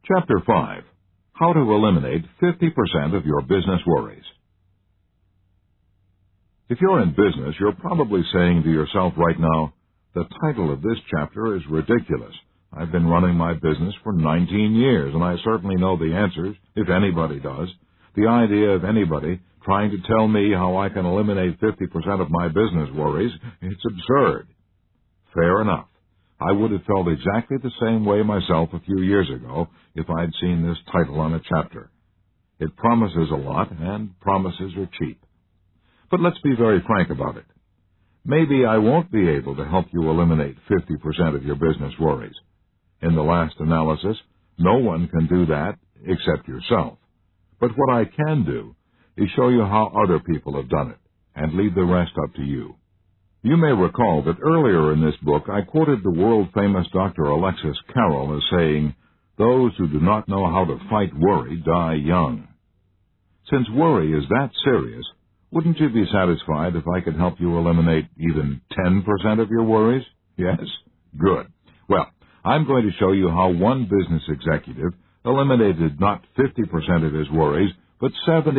Chapter 5. How to Eliminate 50% of Your Business Worries. If you're in business, you're probably saying to yourself right now, the title of this chapter is ridiculous. I've been running my business for 19 years, and I certainly know the answers, if anybody does. The idea of anybody trying to tell me how I can eliminate 50% of my business worries, it's absurd. Fair enough. I would have felt exactly the same way myself a few years ago if I'd seen this title on a chapter. It promises a lot, and promises are cheap. But let's be very frank about it. Maybe I won't be able to help you eliminate 50% of your business worries. In the last analysis, no one can do that except yourself. But what I can do is show you how other people have done it, and leave the rest up to you. You may recall that earlier in this book I quoted the world-famous Dr. Alexis Carrel as saying, "Those who do not know how to fight worry die young." Since worry is that serious, wouldn't you be satisfied if I could help you eliminate even 10% of your worries? Yes? Good. Well, I'm going to show you how one business executive eliminated not 50% of his worries, but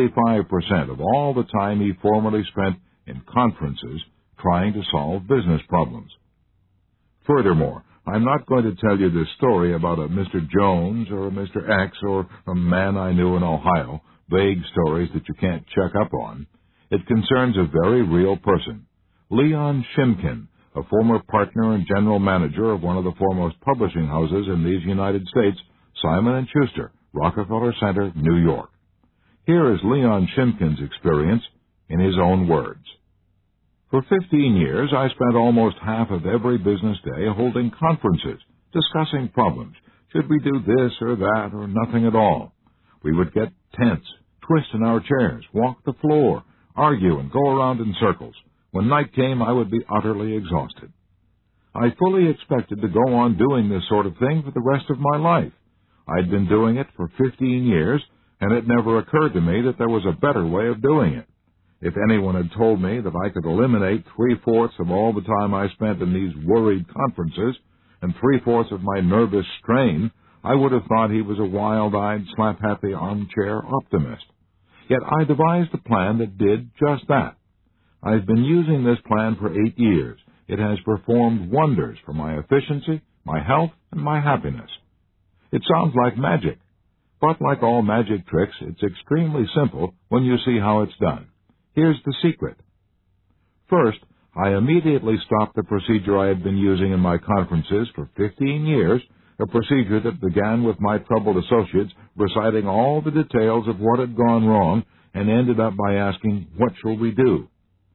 75% of all the time he formerly spent in conferences trying to solve business problems. Furthermore, I'm not going to tell you this story about a Mr. Jones or a Mr. X or a man I knew in Ohio, vague stories that you can't check up on. It concerns a very real person, Leon Shimkin, a former partner and general manager of one of the foremost publishing houses in these United States, Simon & Schuster, Rockefeller Center, New York. Here is Leon Shimkin's experience in his own words. For 15 years, I spent almost half of every business day holding conferences, discussing problems. Should we do this or that or nothing at all? We would get tense, twist in our chairs, walk the floor, argue, and go around in circles. When night came, I would be utterly exhausted. I fully expected to go on doing this sort of thing for the rest of my life. I'd been doing it for 15 years, and it never occurred to me that there was a better way of doing it. If anyone had told me that I could eliminate 3/4 of all the time I spent in these worried conferences and 3/4 of my nervous strain, I would have thought he was a wild-eyed, slap-happy armchair optimist. Yet I devised a plan that did just that. I've been using this plan for 8 years. It has performed wonders for my efficiency, my health, and my happiness. It sounds like magic, but like all magic tricks, it's extremely simple when you see how it's done. Here's the secret. First, I immediately stopped the procedure I had been using in my conferences for 15 years, a procedure that began with my troubled associates reciting all the details of what had gone wrong and ended up by asking, "What shall we do?"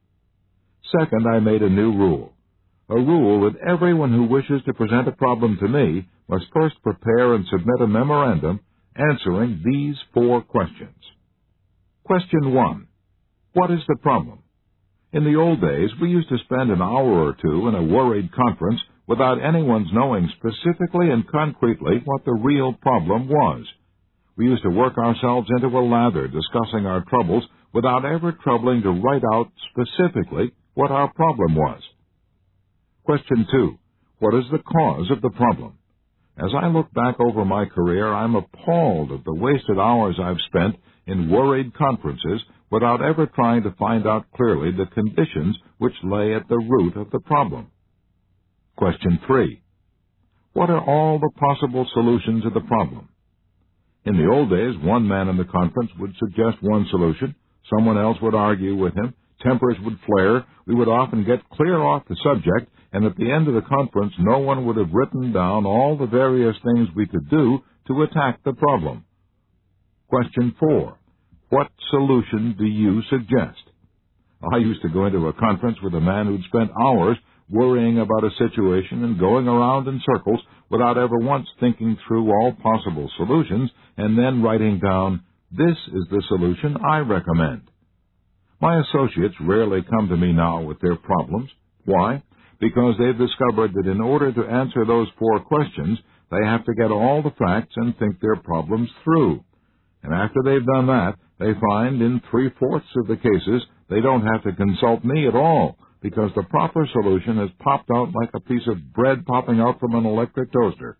Second, I made a new rule. A rule that everyone who wishes to present a problem to me must first prepare and submit a memorandum answering these 4 questions. Question 1. What is the problem? In the old days, we used to spend an hour or two in a worried conference without anyone's knowing specifically and concretely what the real problem was. We used to work ourselves into a lather discussing our troubles without ever troubling to write out specifically what our problem was. Question 2. What is the cause of the problem? As I look back over my career, I'm appalled at the wasted hours I've spent in worried conferences without ever trying to find out clearly the conditions which lay at the root of the problem. Question 3. What are all the possible solutions of the problem? In the old days, one man in the conference would suggest one solution, someone else would argue with him, tempers would flare, we would often get clear off the subject, and at the end of the conference no one would have written down all the various things we could do to attack the problem. Question 4. What solution do you suggest? I used to go into a conference with a man who'd spent hours worrying about a situation and going around in circles without ever once thinking through all possible solutions and then writing down, "This is the solution I recommend." My associates rarely come to me now with their problems. Why? Because they've discovered that in order to answer those 4 questions, they have to get all the facts and think their problems through. And after they've done that, they find in 3/4 of the cases they don't have to consult me at all, because the proper solution has popped out like a piece of bread popping out from an electric toaster.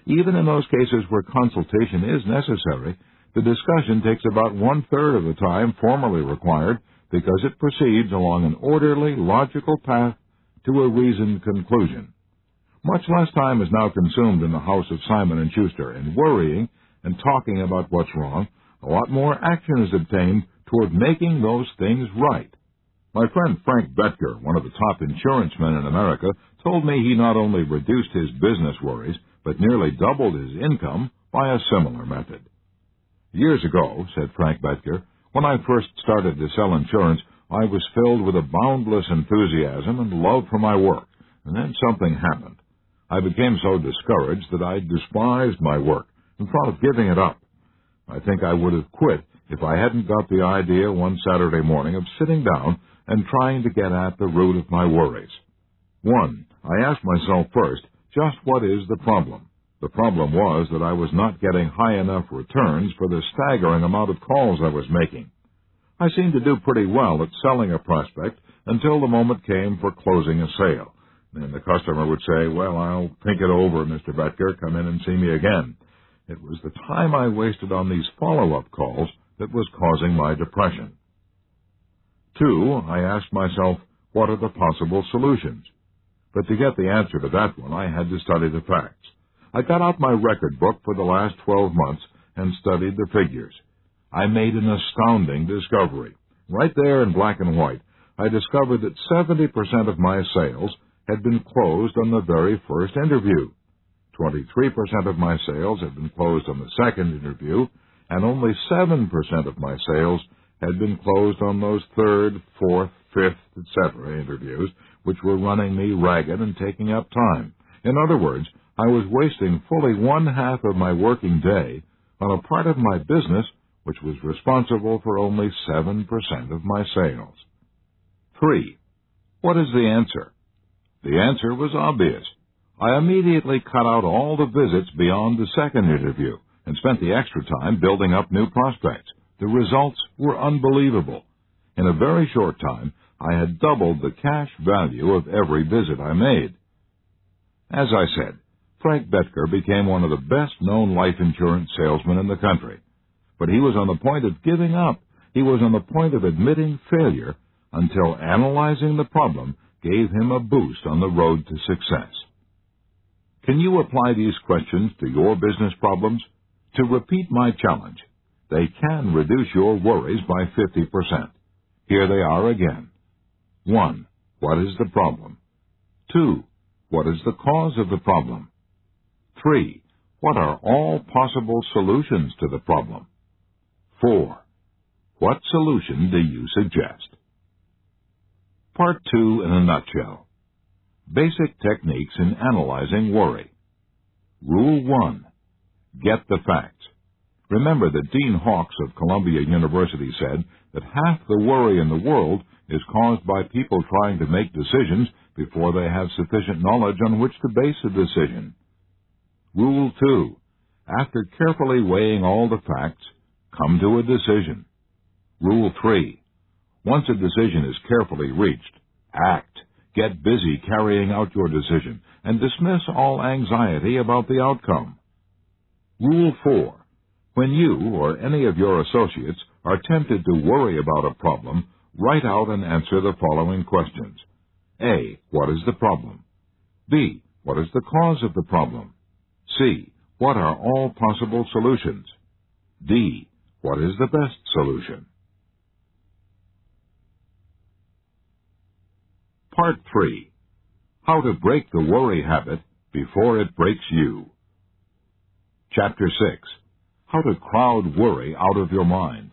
Even in those cases where consultation is necessary, the discussion takes about one-third of the time formerly required because it proceeds along an orderly, logical path to a reasoned conclusion. Much less time is now consumed in the house of Simon & Schuster in worrying and talking about what's wrong. A lot more action is obtained toward making those things right. My friend Frank Betker, one of the top insurance men in America, told me he not only reduced his business worries, but nearly doubled his income by a similar method. Years ago, said Frank Betker, when I first started to sell insurance, I was filled with a boundless enthusiasm and love for my work, and then something happened. I became so discouraged that I despised my work and thought of giving it up. I think I would have quit if I hadn't got the idea one Saturday morning of sitting down and trying to get at the root of my worries. 1. I asked myself first, just what is the problem? The problem was that I was not getting high enough returns for the staggering amount of calls I was making. I seemed to do pretty well at selling a prospect until the moment came for closing a sale. And the customer would say, well, I'll think it over, Mr. Betker, come in and see me again. It was the time I wasted on these follow-up calls that was causing my depression. 2, I asked myself, what are the possible solutions? But to get the answer to that one, I had to study the facts. I got out my record book for the last 12 months and studied the figures. I made an astounding discovery. Right there in black and white, I discovered that 70% of my sales had been closed on the very first interview. 23% of my sales had been closed on the second interview, and only 7% of my sales had been closed on those third, fourth, fifth, etc. interviews, which were running me ragged and taking up time. In other words, I was wasting fully one-half of my working day on a part of my business which was responsible for only 7% of my sales. 3. What is the answer? The answer was obvious. I immediately cut out all the visits beyond the second interview and spent the extra time building up new prospects. The results were unbelievable. In a very short time, I had doubled the cash value of every visit I made. As I said, Frank Betker became one of the best-known life insurance salesmen in the country. But he was on the point of giving up. He was on the point of admitting failure until analyzing the problem gave him a boost on the road to success. Can you apply these questions to your business problems? To repeat my challenge, they can reduce your worries by 50%. Here they are again. 1. What is the problem? 2. What is the cause of the problem? 3. What are all possible solutions to the problem? 4. What solution do you suggest? Part 2 in a nutshell. Basic techniques in analyzing worry. Rule 1. Get the facts. Remember that Dean Hawkes of Columbia University said that half the worry in the world is caused by people trying to make decisions before they have sufficient knowledge on which to base a decision. Rule 2. After carefully weighing all the facts, come to a decision. Rule 3. Once a decision is carefully reached, act. Get busy carrying out your decision and dismiss all anxiety about the outcome. Rule 4. When you or any of your associates are tempted to worry about a problem, write out and answer the following questions. A. What is the problem? B. What is the cause of the problem? C. What are all possible solutions? D. What is the best solution? Part 3. How to break the worry habit before it breaks you. Chapter 6. How to crowd worry out of your mind.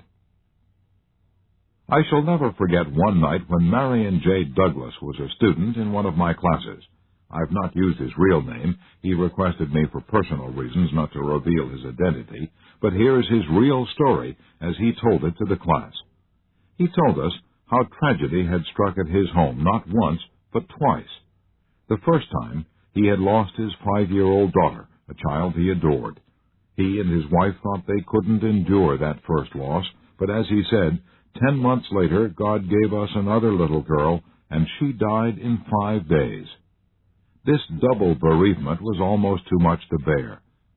I shall never forget one night when Marion J. Douglas was a student in one of my classes. I've not used his real name. He requested me for personal reasons not to reveal his identity, but here is his real story as he told it to the class. He told us how tragedy had struck at his home not once, but twice. The first time, he had lost his 5-year-old daughter, a child he adored. He and his wife thought they couldn't endure that first loss, but as he said, 10 months later, God gave us another little girl, and she died in 5 days. This double bereavement was almost too much to bear.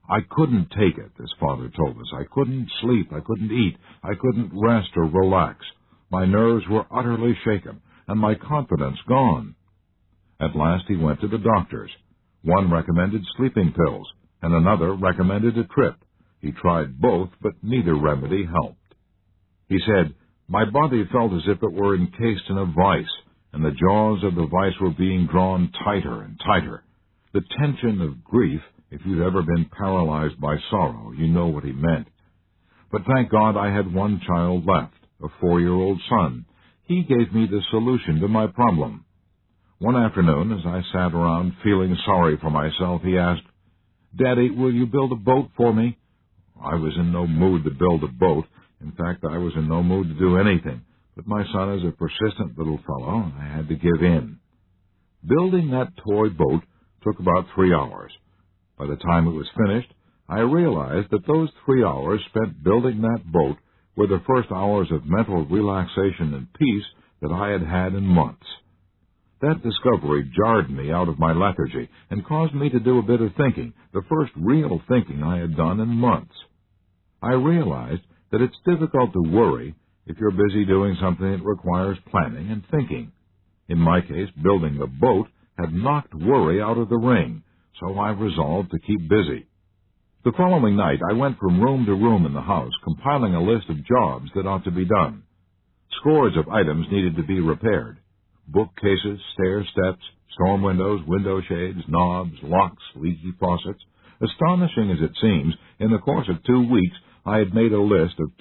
I couldn't take it, this father told us. I couldn't sleep, I couldn't eat, I couldn't rest or relax. My nerves were utterly shaken, and my confidence gone. At last he went to the doctors. One recommended sleeping pills, and another recommended a trip. He tried both, but neither remedy helped. He said, "My body felt as if it were encased in a vice, and the jaws of the vice were being drawn tighter and tighter. The tension of grief, if you've ever been paralyzed by sorrow, you know what he meant. But thank God I had one child left, a 4-year-old son. He gave me the solution to my problem." One afternoon, as I sat around feeling sorry for myself, he asked, "Daddy, will you build a boat for me?" I was in no mood to build a boat. In fact, I was in no mood to do anything. But my son is a persistent little fellow, and I had to give in. Building that toy boat took about 3 hours. By the time it was finished, I realized that those 3 hours spent building that boat were the first hours of mental relaxation and peace that I had had in months. That discovery jarred me out of my lethargy and caused me to do a bit of thinking, the first real thinking I had done in months. I realized that it's difficult to worry if you're busy doing something that requires planning and thinking. In my case, building the boat had knocked worry out of the ring, so I resolved to keep busy. The following night, I went from room to room in the house, compiling a list of jobs that ought to be done. Scores of items needed to be repaired. Bookcases, stair steps, storm windows, window shades, knobs, locks, leaky faucets. Astonishing as it seems, in the course of 2 weeks, I had made a list of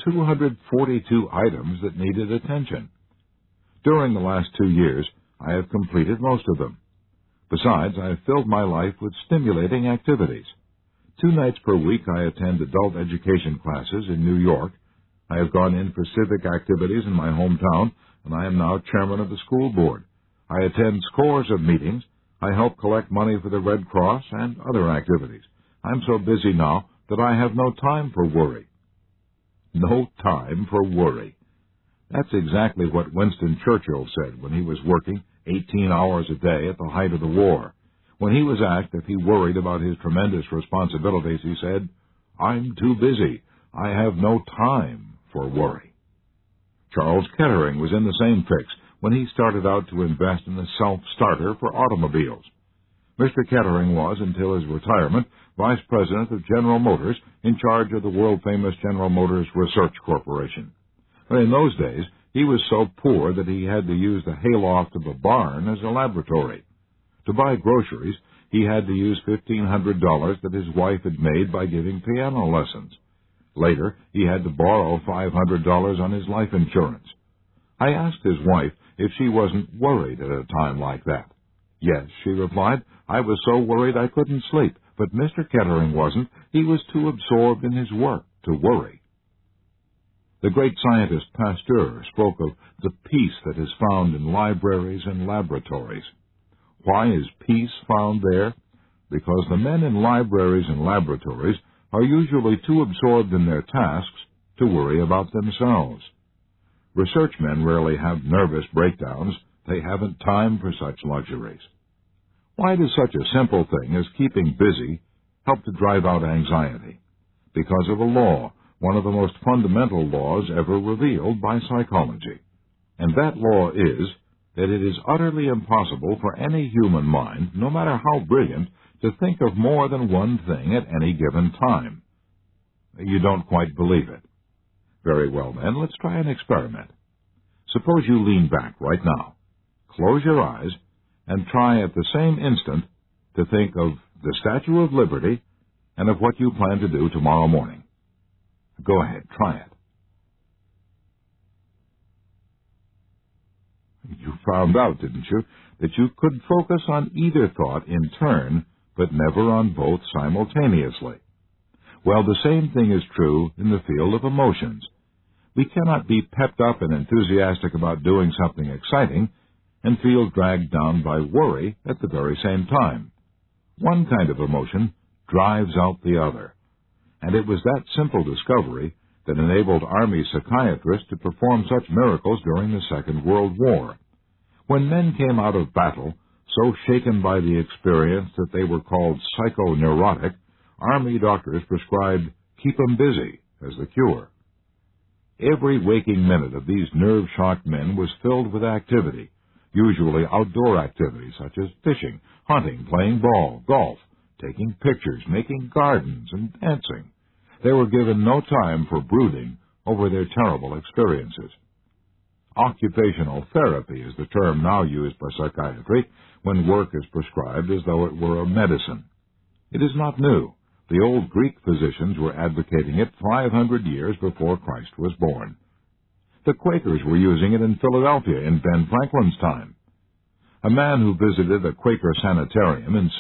242 items that needed attention. During the last 2 years, I have completed most of them. Besides, I have filled my life with stimulating activities. 2 nights per week I attend adult education classes in New York. I have gone in for civic activities in my hometown, and I am now chairman of the school board. I attend scores of meetings. I help collect money for the Red Cross and other activities. I'm so busy now that I have no time for worry. No time for worry. That's exactly what Winston Churchill said when he was working 18 hours a day at the height of the war. When he was asked if he worried about his tremendous responsibilities, he said, "I'm too busy. I have no time for worry." Charles Kettering was in the same fix when he started out to invest in a self-starter for automobiles. Mr. Kettering was, until his retirement, vice president of General Motors, in charge of the world-famous General Motors Research Corporation. But in those days, he was so poor that he had to use the hayloft of a barn as a laboratory. To buy groceries, he had to use $1,500 that his wife had made by giving piano lessons. Later, he had to borrow $500 on his life insurance. I asked his wife if she wasn't worried at a time like that. "Yes," she replied, "I was so worried I couldn't sleep, but Mr. Kettering wasn't. He was too absorbed in his work to worry." The great scientist Pasteur spoke of the peace that is found in libraries and laboratories. Why is peace found there? Because the men in libraries and laboratories are usually too absorbed in their tasks to worry about themselves. Research men rarely have nervous breakdowns. They haven't time for such luxuries. Why does such a simple thing as keeping busy help to drive out anxiety? Because of a law, one of the most fundamental laws ever revealed by psychology. And that law is that it is utterly impossible for any human mind, no matter how brilliant, to think of more than one thing at any given time. You don't quite believe it. Very well, then, let's try an experiment. Suppose you lean back right now, close your eyes, and try at the same instant to think of the Statue of Liberty and of what you plan to do tomorrow morning. Go ahead, try it. You found out, didn't you, that you could focus on either thought in turn, but never on both simultaneously. Well, the same thing is true in the field of emotions. We cannot be pepped up and enthusiastic about doing something exciting and feel dragged down by worry at the very same time. One kind of emotion drives out the other. And it was that simple discovery that enabled Army psychiatrists to perform such miracles during the Second World War. When men came out of battle so shaken by the experience that they were called psychoneurotic, Army doctors prescribed keep 'em busy as the cure. Every waking minute of these nerve-shocked men was filled with activity, usually outdoor activities such as fishing, hunting, playing ball, golf, taking pictures, making gardens, and dancing. They were given no time for brooding over their terrible experiences. Occupational therapy is the term now used by psychiatry when work is prescribed as though it were a medicine. It is not new. The old Greek physicians were advocating it 500 years before Christ was born. The Quakers were using it in Philadelphia in Ben Franklin's time. A man who visited a Quaker sanitarium in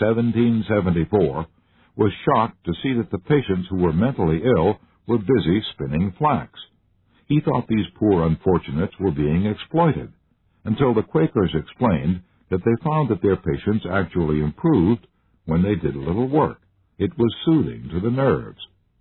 1774 was shocked to see that the patients who were mentally ill were busy spinning flax. He thought these poor unfortunates were being exploited, until the Quakers explained that they found that their patients actually improved when they did a little work. It was soothing to the nerves.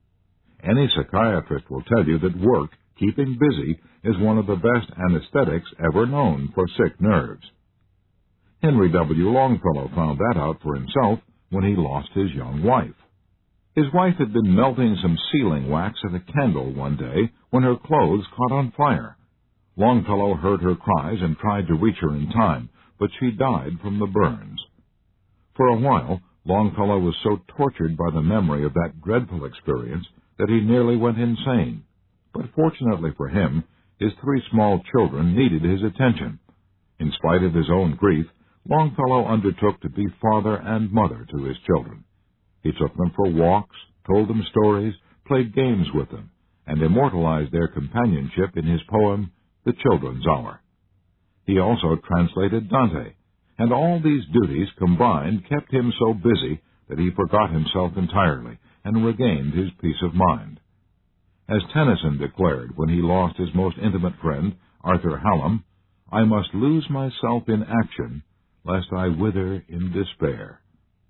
Any psychiatrist will tell you that work, keeping busy, is one of the best anesthetics ever known for sick nerves. Henry W. Longfellow found that out for himself when he lost his young wife. His wife had been melting some sealing wax at a candle one day when her clothes caught on fire. Longfellow heard her cries and tried to reach her in time, but she died from the burns. For a while, Longfellow was so tortured by the memory of that dreadful experience that he nearly went insane. But fortunately for him, his 3 small children needed his attention. In spite of his own grief, Longfellow undertook to be father and mother to his children. He took them for walks, told them stories, played games with them, and immortalized their companionship in his poem, The Children's Hour. He also translated Dante, and all these duties combined kept him so busy that he forgot himself entirely and regained his peace of mind. As Tennyson declared when he lost his most intimate friend, Arthur Hallam, I must lose myself in action, lest I wither in despair.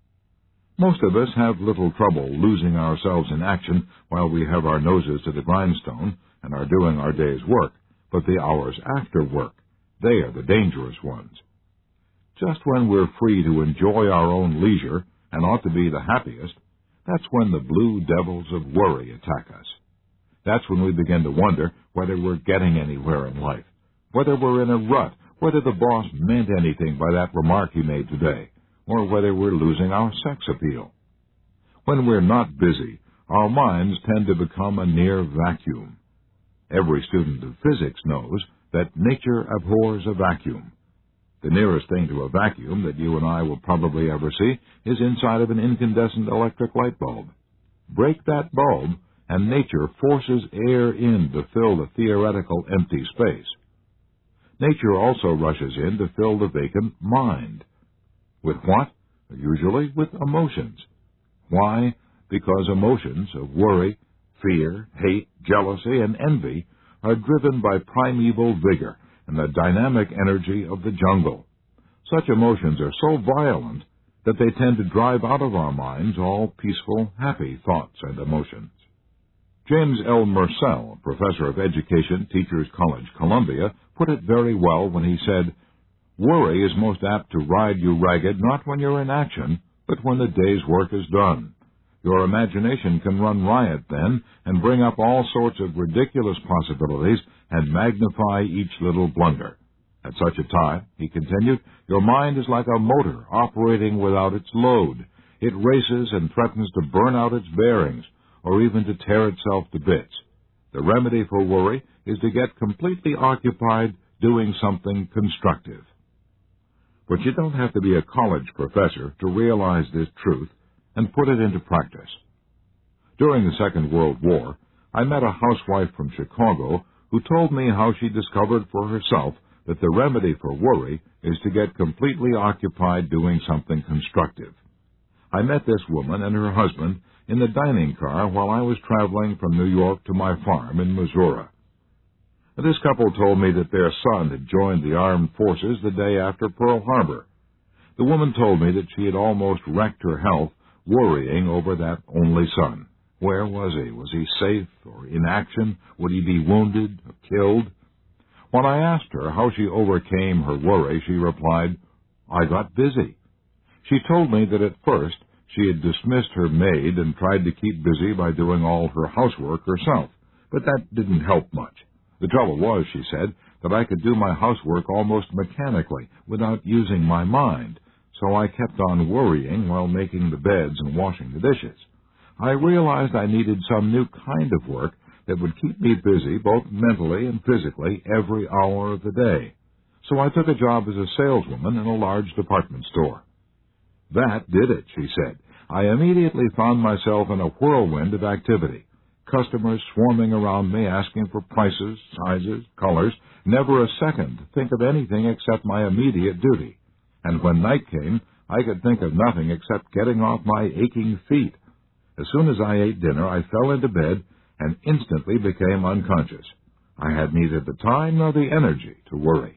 Most of us have little trouble losing ourselves in action while we have our noses to the grindstone and are doing our day's work, but the hours after work, they are the dangerous ones. Just when we're free to enjoy our own leisure and ought to be the happiest, that's when the blue devils of worry attack us. That's when we begin to wonder whether we're getting anywhere in life, whether we're in a rut, whether the boss meant anything by that remark he made today, or whether we're losing our sex appeal. When we're not busy, our minds tend to become a near vacuum. Every student of physics knows that nature abhors a vacuum. The nearest thing to a vacuum that you and I will probably ever see is inside of an incandescent electric light bulb. Break that bulb, and nature forces air in to fill the theoretical empty space. Nature also rushes in to fill the vacant mind. With what? Usually with emotions. Why? Because emotions of worry, fear, hate, jealousy, and envy are driven by primeval vigor and the dynamic energy of the jungle. Such emotions are so violent that they tend to drive out of our minds all peaceful, happy thoughts and emotions. James L. Mersell, professor of education, Teachers College, Columbia, put it very well when he said, worry is most apt to ride you ragged not when you're in action, but when the day's work is done. Your imagination can run riot then and bring up all sorts of ridiculous possibilities and magnify each little blunder. At such a time, he continued, your mind is like a motor operating without its load. It races and threatens to burn out its bearings or even to tear itself to bits. The remedy for worry is to get completely occupied doing something constructive. But you don't have to be a college professor to realize this truth and put it into practice. During the Second World War, I met a housewife from Chicago who told me how she discovered for herself that the remedy for worry is to get completely occupied doing something constructive. I met this woman and her husband in the dining car while I was traveling from New York to my farm in Missouri. This couple told me that their son had joined the armed forces the day after Pearl Harbor. The woman told me that she had almost wrecked her health worrying over that only son. Where was he? Was he safe or in action? Would he be wounded or killed? When I asked her how she overcame her worry, she replied, I got busy. She told me that at first She had dismissed her maid and tried to keep busy by doing all her housework herself, but that didn't help much. The trouble was, she said, that I could do my housework almost mechanically, without using my mind, so I kept on worrying while making the beds and washing the dishes. I realized I needed some new kind of work that would keep me busy both mentally and physically every hour of the day. So I took a job as a saleswoman in a large department store. That did it, she said. I immediately found myself in a whirlwind of activity. Customers swarming around me asking for prices, sizes, colors, never a second to think of anything except my immediate duty. And when night came, I could think of nothing except getting off my aching feet. As soon as I ate dinner, I fell into bed and instantly became unconscious. I had neither the time nor the energy to worry.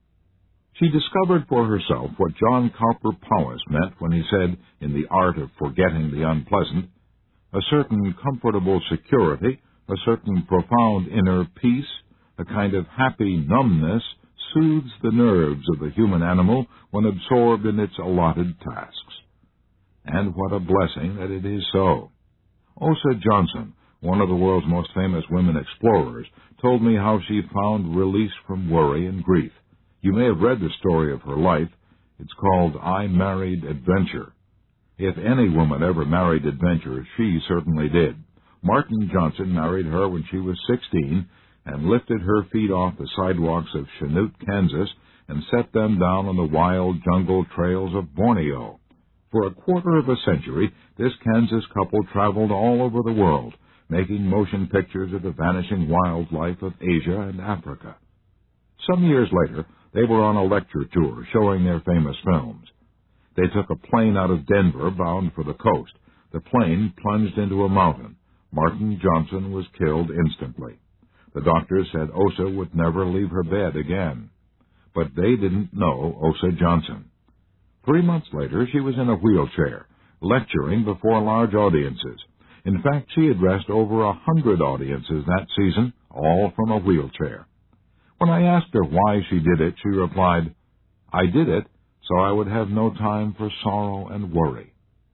She discovered for herself what John Cowper Powys meant when he said, in The Art of Forgetting the Unpleasant, a certain comfortable security, a certain profound inner peace, a kind of happy numbness soothes the nerves of the human animal when absorbed in its allotted tasks. And what a blessing that it is so. Osa Johnson, one of the world's most famous women explorers, told me how she found release from worry and grief. You may have read the story of her life. It's called I Married Adventure. If any woman ever married adventure, she certainly did. Martin Johnson married her when she was 16 and lifted her feet off the sidewalks of Chanute, Kansas, and set them down on the wild jungle trails of Borneo. For a quarter of a century, this Kansas couple traveled all over the world, making motion pictures of the vanishing wildlife of Asia and Africa. Some years later, they were on a lecture tour showing their famous films. They took a plane out of Denver bound for the coast. The plane plunged into a mountain. Martin Johnson was killed instantly. The doctors said Osa would never leave her bed again. But they didn't know Osa Johnson. 3 months later, she was in a wheelchair, lecturing before large audiences. In fact, she addressed over 100 audiences that season, all from a wheelchair. When I asked her why she did it, she replied, "I did it so I would have no time for sorrow and worry."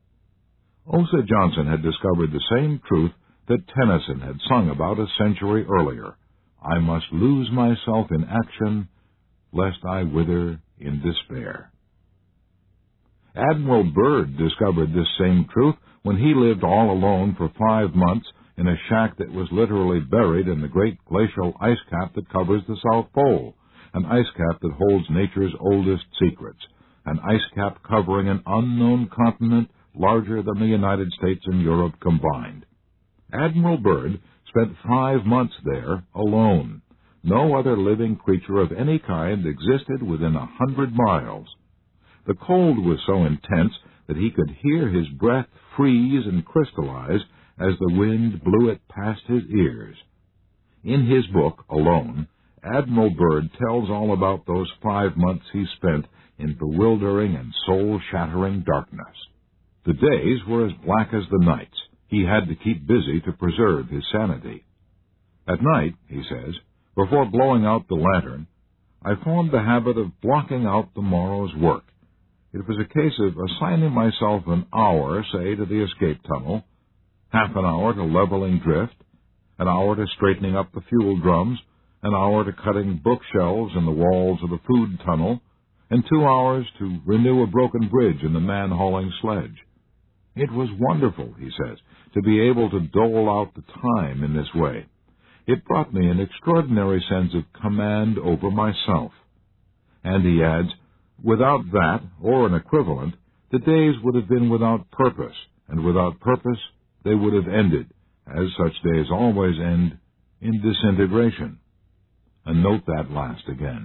Osa Johnson had discovered the same truth that Tennyson had sung about a century earlier. I must lose myself in action, lest I wither in despair. Admiral Byrd discovered this same truth when he lived all alone for 5 months in a shack that was literally buried in the great glacial ice cap that covers the South Pole, an ice cap that holds nature's oldest secrets, an ice cap covering an unknown continent larger than the United States and Europe combined. Admiral Byrd spent 5 months there alone. No other living creature of any kind existed within 100 miles. The cold was so intense that he could hear his breath freeze and crystallize as the wind blew it past his ears. In his book, Alone, Admiral Byrd tells all about those 5 months he spent in bewildering and soul-shattering darkness. The days were as black as the nights. He had to keep busy to preserve his sanity. At night, he says, before blowing out the lantern, I formed the habit of blocking out the morrow's work. It was a case of assigning myself an hour, say, to the escape tunnel, half an hour to leveling drift, an hour to straightening up the fuel drums, an hour to cutting bookshelves in the walls of the food tunnel, and 2 hours to renew a broken bridge in the man-hauling sledge. It was wonderful, he says, to be able to dole out the time in this way. It brought me an extraordinary sense of command over myself. And he adds, without that, or an equivalent, the days would have been without purpose, and without purpose they would have ended, as such days always end, in disintegration. And note that last again.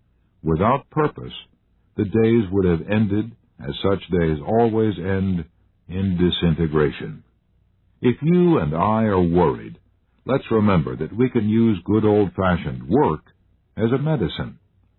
Without purpose, the days would have ended, as such days always end, in disintegration. If you and I are worried, let's remember that we can use good old-fashioned work as a medicine.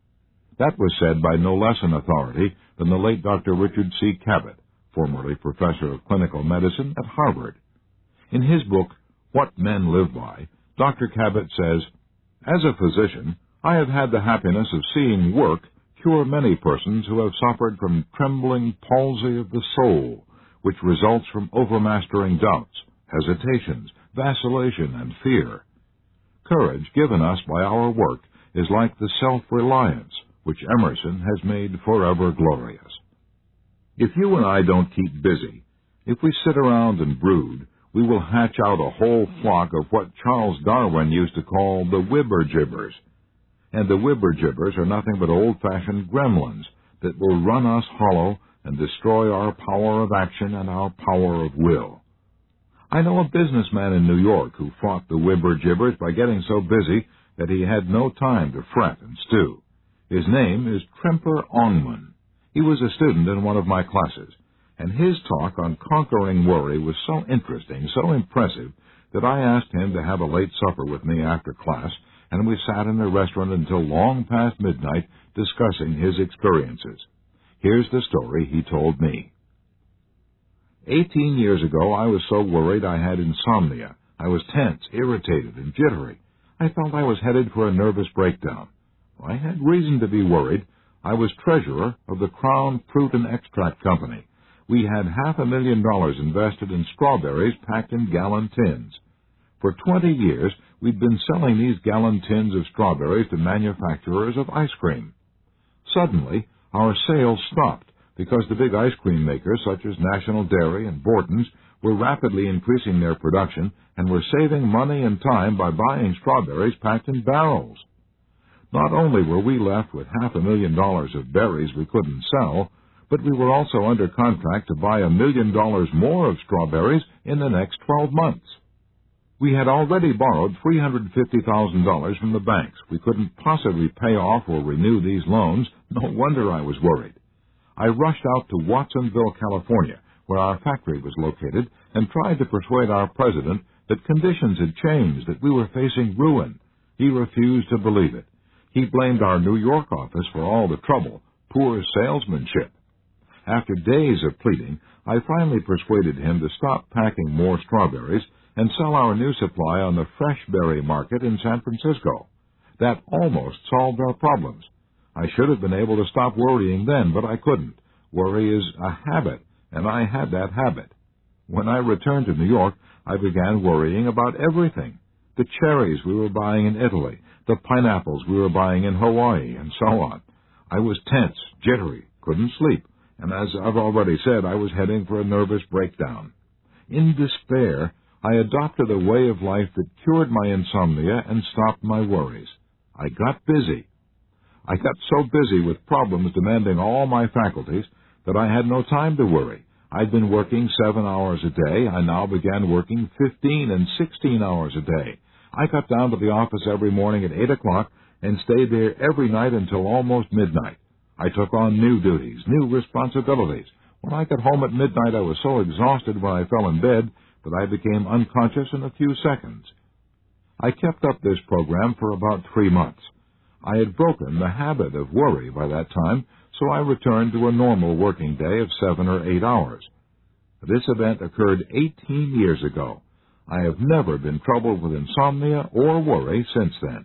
That was said by no less an authority than the late Dr. Richard C. Cabot, formerly professor of clinical medicine at Harvard. In his book, What Men Live By, Dr. Cabot says, as a physician, I have had the happiness of seeing work cure many persons who have suffered from trembling palsy of the soul, which results from overmastering doubts, hesitations, vacillation, and fear. Courage given us by our work is like the self-reliance which Emerson has made forever glorious. If you and I don't keep busy, if we sit around and brood, we will hatch out a whole flock of what Charles Darwin used to call the whibber-gibbers. And the whibber-gibbers are nothing but old-fashioned gremlins that will run us hollow and destroy our power of action and our power of will. I know a businessman in New York who fought the whibber-gibbers by getting so busy that he had no time to fret and stew. His name is Tremper Ongman. He was a student in one of my classes, and his talk on conquering worry was so interesting, so impressive, that I asked him to have a late supper with me after class, and we sat in the restaurant until long past midnight discussing his experiences. Here's the story he told me. 18 years ago, I was so worried I had insomnia. I was tense, irritated, and jittery. I felt I was headed for a nervous breakdown. I had reason to be worried. I was treasurer of the Crown Fruit and Extract Company. We had $500,000 invested in strawberries packed in gallon tins. For 20 years, we'd been selling these gallon tins of strawberries to manufacturers of ice cream. Suddenly, our sales stopped because the big ice cream makers, such as National Dairy and Borton's, were rapidly increasing their production and were saving money and time by buying strawberries packed in barrels. Not only were we left with $500,000 of berries we couldn't sell, but we were also under contract to buy $1 million more of strawberries in the next 12 months. We had already borrowed $350,000 from the banks. We couldn't possibly pay off or renew these loans. No wonder I was worried. I rushed out to Watsonville, California, where our factory was located, and tried to persuade our president that conditions had changed, that we were facing ruin. He refused to believe it. He blamed our New York office for all the trouble, poor salesmanship. After days of pleading, I finally persuaded him to stop packing more strawberries and sell our new supply on the fresh berry market in San Francisco. That almost solved our problems. I should have been able to stop worrying then, but I couldn't. Worry is a habit, and I had that habit. When I returned to New York, I began worrying about everything. The cherries we were buying in Italy, the pineapples we were buying in Hawaii, and so on. I was tense, jittery, couldn't sleep, and as I've already said, I was heading for a nervous breakdown. In despair, I adopted a way of life that cured my insomnia and stopped my worries. I got busy. I got so busy with problems demanding all my faculties that I had no time to worry. I'd been working 7 hours a day. I now began working 15 and 16 hours a day. I got down to the office every morning at 8 o'clock and stayed there every night until almost midnight. I took on new duties, new responsibilities. When I got home at midnight, I was so exhausted when I fell in bed that I became unconscious in a few seconds. I kept up this program for about 3 months. I had broken the habit of worry by that time, so I returned to a normal working day of 7 or 8 hours. This event occurred 18 years ago. I have never been troubled with insomnia or worry since then.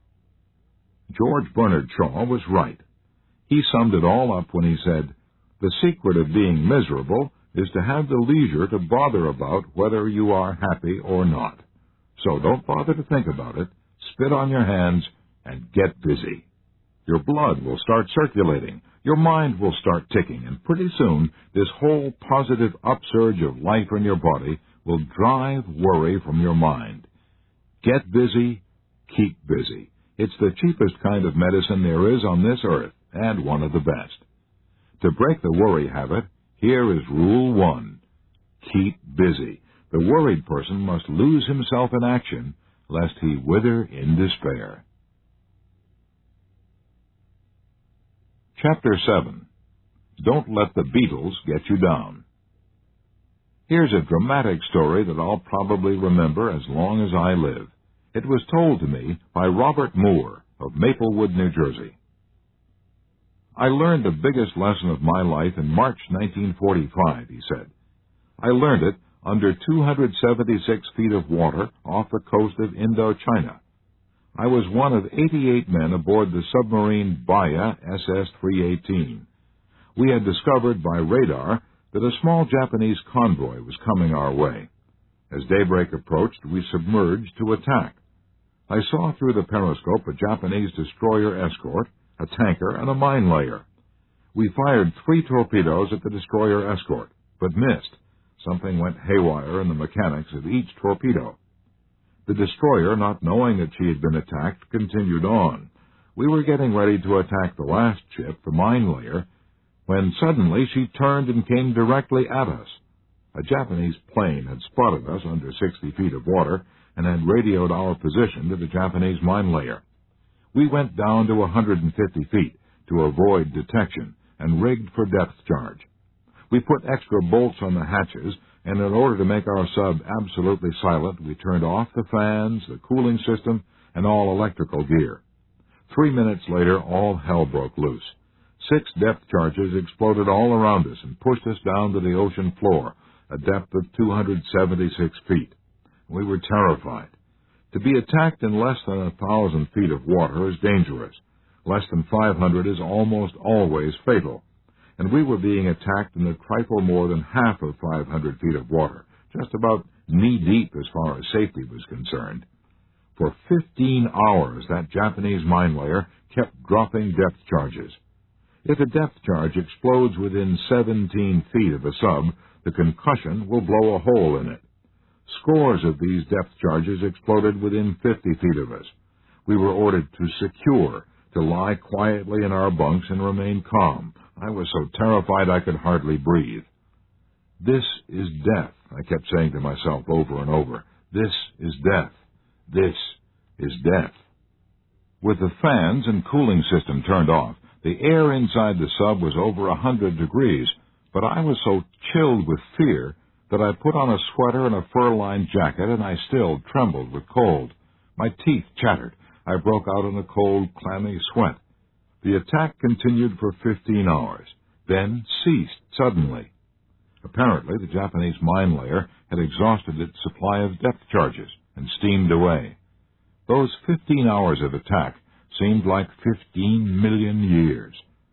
George Bernard Shaw was right. He summed it all up when he said, "The secret of being miserable is to have the leisure to bother about whether you are happy or not. So don't bother to think about it. Spit on your hands and get busy. Your blood will start circulating. Your mind will start ticking, and pretty soon this whole positive upsurge of life in your body will drive worry from your mind. Get busy, keep busy. It's the cheapest kind of medicine there is on this earth, and one of the best. To break the worry habit, here is Rule 1. Keep busy. The worried person must lose himself in action, lest he wither in despair. Chapter 7. Don't let the Beatles get you down. Here's a dramatic story that I'll probably remember as long as I live. It was told to me by Robert Moore of Maplewood, New Jersey. I learned the biggest lesson of my life in March 1945, he said. I learned it under 276 feet of water off the coast of Indochina. I was one of 88 men aboard the submarine Baya SS-318. We had discovered by radar that a small Japanese convoy was coming our way. As daybreak approached, we submerged to attack. I saw through the periscope a Japanese destroyer escort, a tanker, and a mine layer. We fired 3 torpedoes at the destroyer escort, but missed. Something went haywire in the mechanics of each torpedo. The destroyer, not knowing that she had been attacked, continued on. We were getting ready to attack the last ship, the mine layer, when suddenly she turned and came directly at us. A Japanese plane had spotted us under 60 feet of water and had radioed our position to the Japanese mine layer. We went down to 150 feet to avoid detection and rigged for depth charge. We put extra bolts on the hatches, and in order to make our sub absolutely silent, we turned off the fans, the cooling system, and all electrical gear. 3 minutes later, all hell broke loose. 6 depth charges exploded all around us and pushed us down to the ocean floor, a depth of 276 feet. We were terrified. To be attacked in less than 1,000 feet of water is dangerous. Less than 500 is almost always fatal. And we were being attacked in a trifle more than half of 500 feet of water, just about knee-deep as far as safety was concerned. For 15 hours, that Japanese mine layer kept dropping depth charges. If a depth charge explodes within 17 feet of a sub, the concussion will blow a hole in it. Scores of these depth charges exploded within 50 feet of us. We were ordered to secure, to lie quietly in our bunks and remain calm. I was so terrified I could hardly breathe. This is death, I kept saying to myself over and over. This is death. This is death. With the fans and cooling system turned off, the air inside the sub was over 100 degrees, but I was so chilled with fear that I put on a sweater and a fur-lined jacket, and I still trembled with cold. My teeth chattered. I broke out in a cold, clammy sweat. The attack continued for 15 hours, then ceased suddenly. Apparently, the Japanese mine layer had exhausted its supply of depth charges and steamed away. Those 15 hours of attack seemed like 15 million years.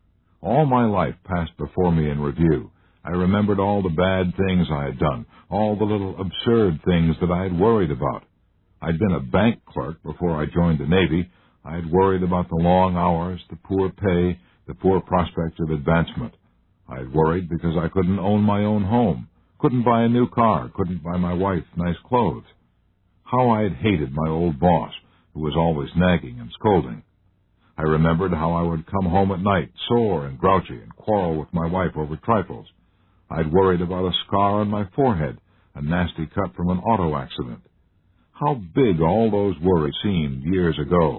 All my life passed before me in review. I remembered all the bad things I had done, all the little absurd things that I had worried about. I'd been a bank clerk before I joined the Navy. I had worried about the long hours, the poor pay, the poor prospects of advancement. I had worried because I couldn't own my own home, couldn't buy a new car, couldn't buy my wife nice clothes. How I had hated my old boss, who was always nagging and scolding. I remembered how I would come home at night, sore and grouchy, and quarrel with my wife over trifles. I'd worried about a scar on my forehead, a nasty cut from an auto accident. How big all those worries seemed years ago.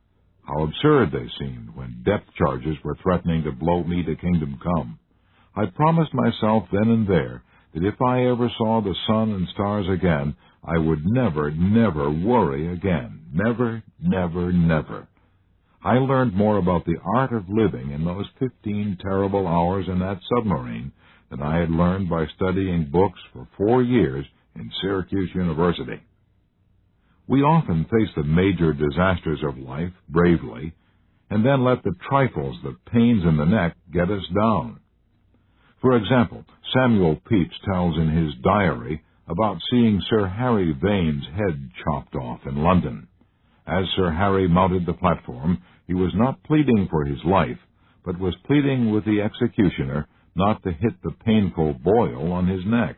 How absurd they seemed when depth charges were threatening to blow me to kingdom come. I promised myself then and there that if I ever saw the sun and stars again, I would never, never worry again. Never, never, never. I learned more about the art of living in those 15 terrible hours in that submarine than I had learned by studying books for 4 years in Syracuse University. We often face the major disasters of life bravely, and then let the trifles, the pains in the neck, get us down. For example, Samuel Pepys tells in his diary about seeing Sir Harry Vane's head chopped off in London. As Sir Harry mounted the platform, he was not pleading for his life, but was pleading with the executioner not to hit the painful boil on his neck.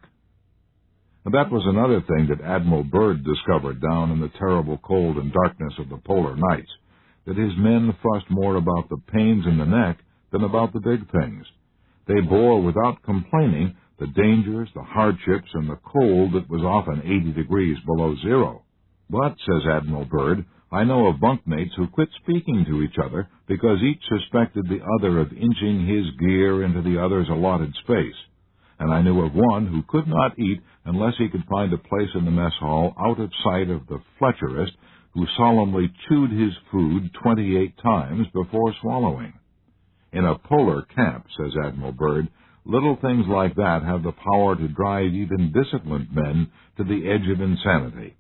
And that was another thing that Admiral Byrd discovered down in the terrible cold and darkness of the polar nights, that his men fussed more about the pains in the neck than about the big things. They bore without complaining the dangers, the hardships, and the cold that was often 80 degrees below zero. But, says Admiral Byrd, I know of bunkmates who quit speaking to each other because each suspected the other of inching his gear into the other's allotted space. And I knew of one who could not eat unless he could find a place in the mess hall out of sight of the Fletcherist who solemnly chewed his food 28 times before swallowing. In a polar camp, says Admiral Byrd, little things like that have the power to drive even disciplined men to the edge of insanity.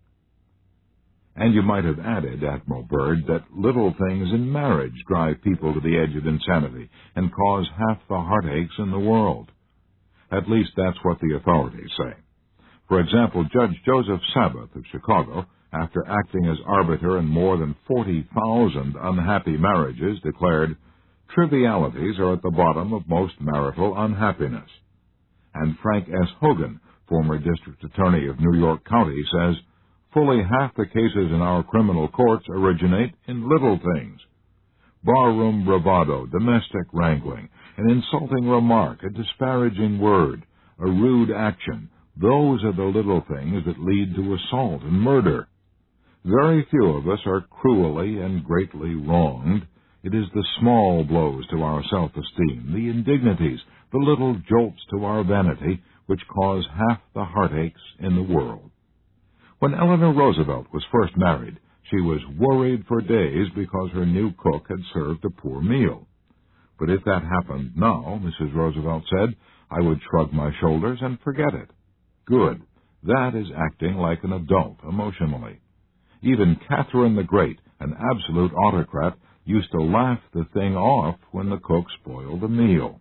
And you might have added, Admiral Byrd, that little things in marriage drive people to the edge of insanity and cause half the heartaches in the world. At least that's what the authorities say. For example, Judge Joseph Sabath of Chicago, after acting as arbiter in more than 40,000 unhappy marriages, declared, "Trivialities are at the bottom of most marital unhappiness." And Frank S. Hogan, former district attorney of New York County, says, "Fully half the cases in our criminal courts originate in little things. Barroom bravado, domestic wrangling, an insulting remark, a disparaging word, a rude action, those are the little things that lead to assault and murder. Very few of us are cruelly and greatly wronged. It is the small blows to our self-esteem, the indignities, the little jolts to our vanity, which cause half the heartaches in the world." When Eleanor Roosevelt was first married, she was worried for days because her new cook had served a poor meal. But if that happened now, Mrs. Roosevelt said, I would shrug my shoulders and forget it. Good. That is acting like an adult emotionally. Even Catherine the Great, an absolute autocrat, used to laugh the thing off when the cook spoiled a meal.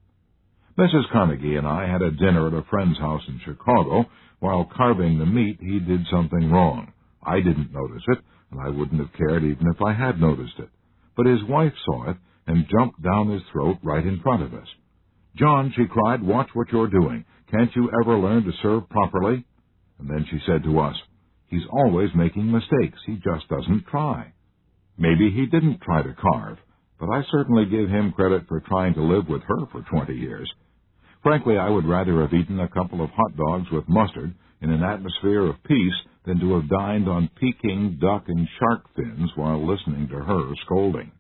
Mrs. Carnegie and I had a dinner at a friend's house in Chicago. While carving the meat, he did something wrong. I didn't notice it, and I wouldn't have cared even if I had noticed it. But his wife saw it and jumped down his throat right in front of us. "John," she cried, "watch what you're doing. Can't you ever learn to serve properly?" And then she said to us, "He's always making mistakes. He just doesn't try." Maybe he didn't try to carve, but I certainly give him credit for trying to live with her for 20 years. Frankly, I would rather have eaten a couple of hot dogs with mustard in an atmosphere of peace than to have dined on Peking duck and shark fins while listening to her scolding.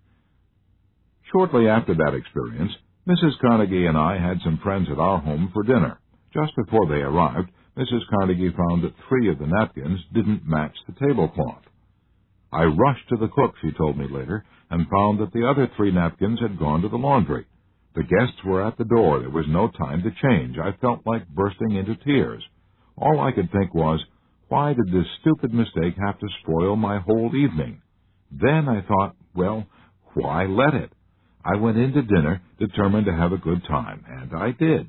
Shortly after that experience, Mrs. Carnegie and I had some friends at our home for dinner. Just before they arrived, Mrs. Carnegie found that 3 of the napkins didn't match the tablecloth. I rushed to the cook, she told me later, and found that the other 3 napkins had gone to the laundry. The guests were at the door. There was no time to change. I felt like bursting into tears. All I could think was, why did this stupid mistake have to spoil my whole evening? Then I thought, well, why let it? I went into dinner determined to have a good time, and I did.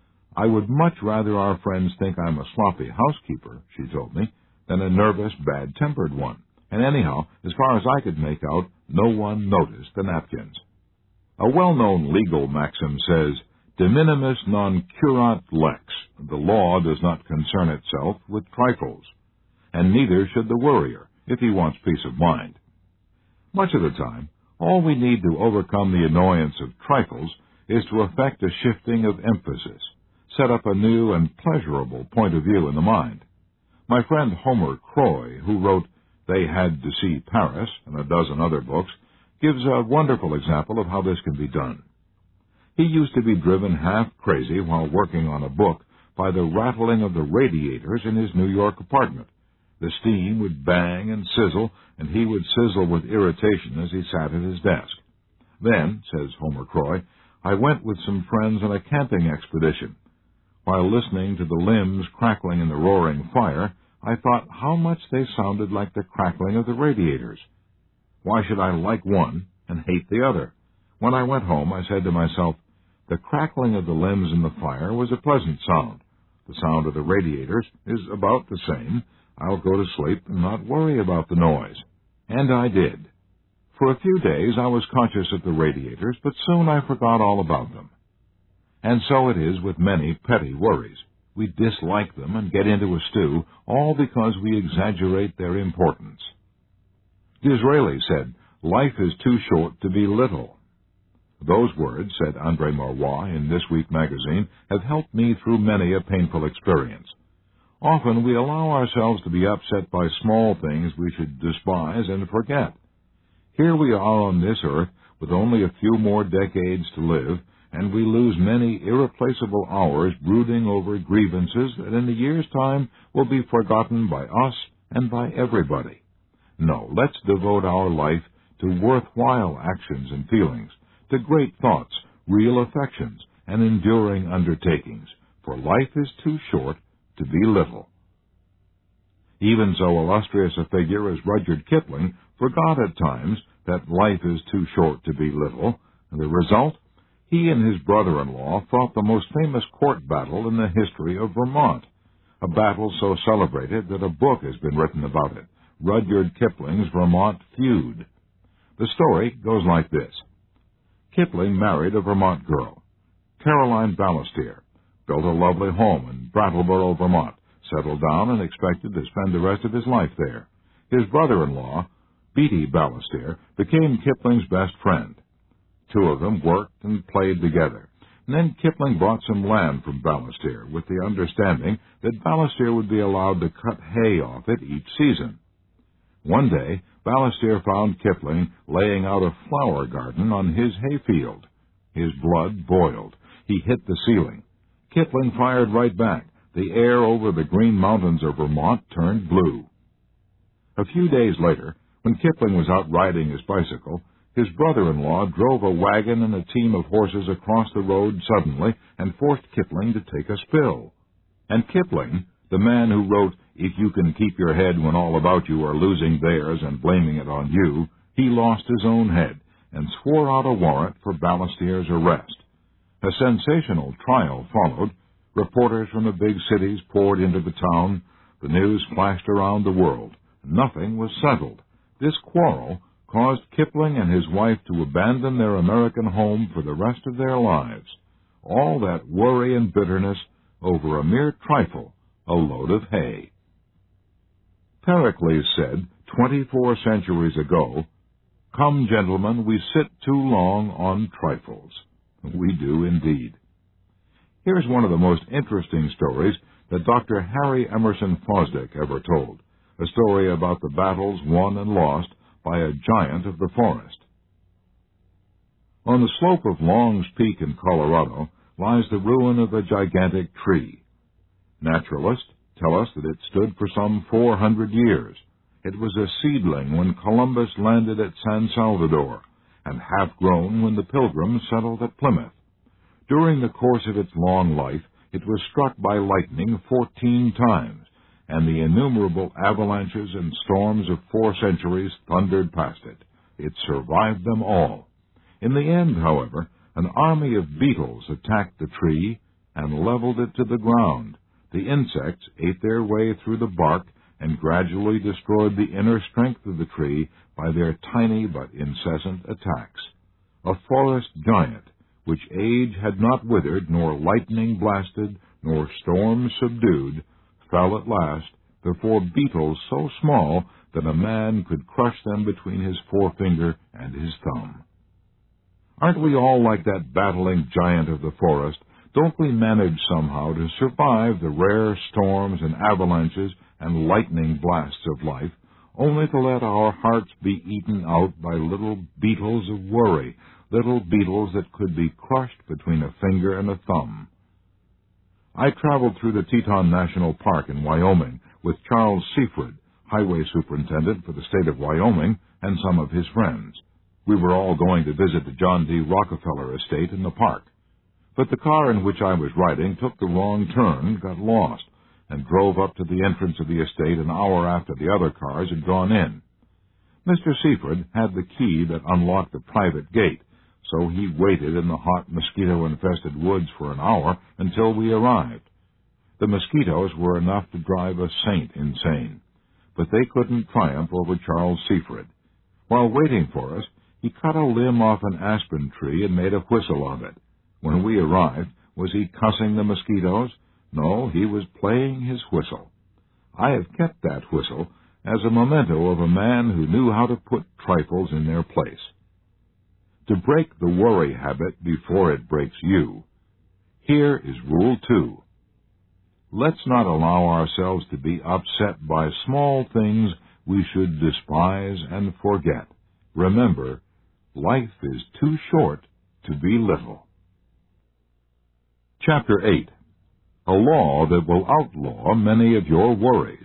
I would much rather our friends think I'm a sloppy housekeeper, she told me, than a nervous, bad-tempered one. And anyhow, as far as I could make out, no one noticed the napkins. A well-known legal maxim says, de minimis non curat lex. The law does not concern itself with trifles, and neither should the worrier, if he wants peace of mind. Much of the time, all we need to overcome the annoyance of trifles is to effect a shifting of emphasis, set up a new and pleasurable point of view in the mind. My friend Homer Croy, who wrote They Had to See Paris and a dozen other books, gives a wonderful example of how this can be done. He used to be driven half crazy while working on a book by the rattling of the radiators in his New York apartment. The steam would bang and sizzle, and he would sizzle with irritation as he sat at his desk. Then, says Homer Croy, I went with some friends on a camping expedition. While listening to the limbs crackling in the roaring fire, I thought how much they sounded like the crackling of the radiators. Why should I like one and hate the other? When I went home, I said to myself, the crackling of the limbs in the fire was a pleasant sound. The sound of the radiators is about the same. I'll go to sleep and not worry about the noise. And I did. For a few days I was conscious of the radiators, but soon I forgot all about them. And so it is with many petty worries. We dislike them and get into a stew, all because we exaggerate their importance. Disraeli said, life is too short to be little. Those words, said Andre Marois in This Week magazine, have helped me through many a painful experience. Often we allow ourselves to be upset by small things we should despise and forget. Here we are on this earth with only a few more decades to live, and we lose many irreplaceable hours brooding over grievances that in a year's time will be forgotten by us and by everybody. No, let's devote our life to worthwhile actions and feelings, to great thoughts, real affections, and enduring undertakings, for life is too short to be little. Even so illustrious a figure as Rudyard Kipling forgot at times that life is too short to be little, and the result? He and his brother-in-law fought the most famous court battle in the history of Vermont, a battle so celebrated that a book has been written about it, Rudyard Kipling's Vermont Feud. The story goes like this. Kipling married a Vermont girl, Caroline Balestier, built a lovely home in Brattleboro, Vermont, settled down and expected to spend the rest of his life there. His brother-in-law, Beatty Balestier, became Kipling's best friend. Two of them worked and played together. And then Kipling bought some land from Balestier with the understanding that Balestier would be allowed to cut hay off it each season. One day, Balestier found Kipling laying out a flower garden on his hayfield. His blood boiled. He hit the ceiling. Kipling fired right back. The air over the Green Mountains of Vermont turned blue. A few days later, when Kipling was out riding his bicycle, his brother-in-law drove a wagon and a team of horses across the road suddenly and forced Kipling to take a spill. And Kipling, the man who wrote, "If you can keep your head when all about you are losing theirs and blaming it on you," he lost his own head and swore out a warrant for Balestier's arrest. A sensational trial followed. Reporters from the big cities poured into the town. The news flashed around the world. Nothing was settled. This quarrel caused Kipling and his wife to abandon their American home for the rest of their lives. All that worry and bitterness over a mere trifle, a load of hay. Pericles said 24 centuries ago, "Come, gentlemen, we sit too long on trifles." We do indeed. Here's one of the most interesting stories that Dr. Harry Emerson Fosdick ever told, a story about the battles won and lost by a giant of the forest. On the slope of Long's Peak in Colorado lies the ruin of a gigantic tree. Naturalists tell us that it stood for some 400 years. It was a seedling when Columbus landed at San Salvador, and half-grown when the Pilgrims settled at Plymouth. During the course of its long life, it was struck by lightning 14 times, and the innumerable avalanches and storms of 4 centuries thundered past it. It survived them all. In the end, however, an army of beetles attacked the tree and leveled it to the ground. The insects ate their way through the bark and gradually destroyed the inner strength of the tree by their tiny but incessant attacks. A forest giant, which age had not withered, nor lightning blasted, nor storm subdued, fell at last before beetles so small that a man could crush them between his forefinger and his thumb. Aren't we all like that battling giant of the forest? Don't we manage somehow to survive the rare storms and avalanches and lightning blasts of life, only to let our hearts be eaten out by little beetles of worry, little beetles that could be crushed between a finger and a thumb? I traveled through the Teton National Park in Wyoming with Charles Seaford, highway superintendent for the state of Wyoming, and some of his friends. We were all going to visit the John D. Rockefeller estate in the park. But the car in which I was riding took the wrong turn, got lost, and drove up to the entrance of the estate an hour after the other cars had gone in. Mr. Seaford had the key that unlocked the private gate, so he waited in the hot, mosquito-infested woods for an hour until we arrived. The mosquitoes were enough to drive a saint insane, but they couldn't triumph over Charles Seaford. While waiting for us, he cut a limb off an aspen tree and made a whistle of it. When we arrived, was he cussing the mosquitoes? No, he was playing his whistle. I have kept that whistle as a memento of a man who knew how to put trifles in their place. To break the worry habit before it breaks you, here is Rule 2. Let's not allow ourselves to be upset by small things we should despise and forget. Remember, life is too short to be little. Chapter 8. A law that will outlaw many of your worries.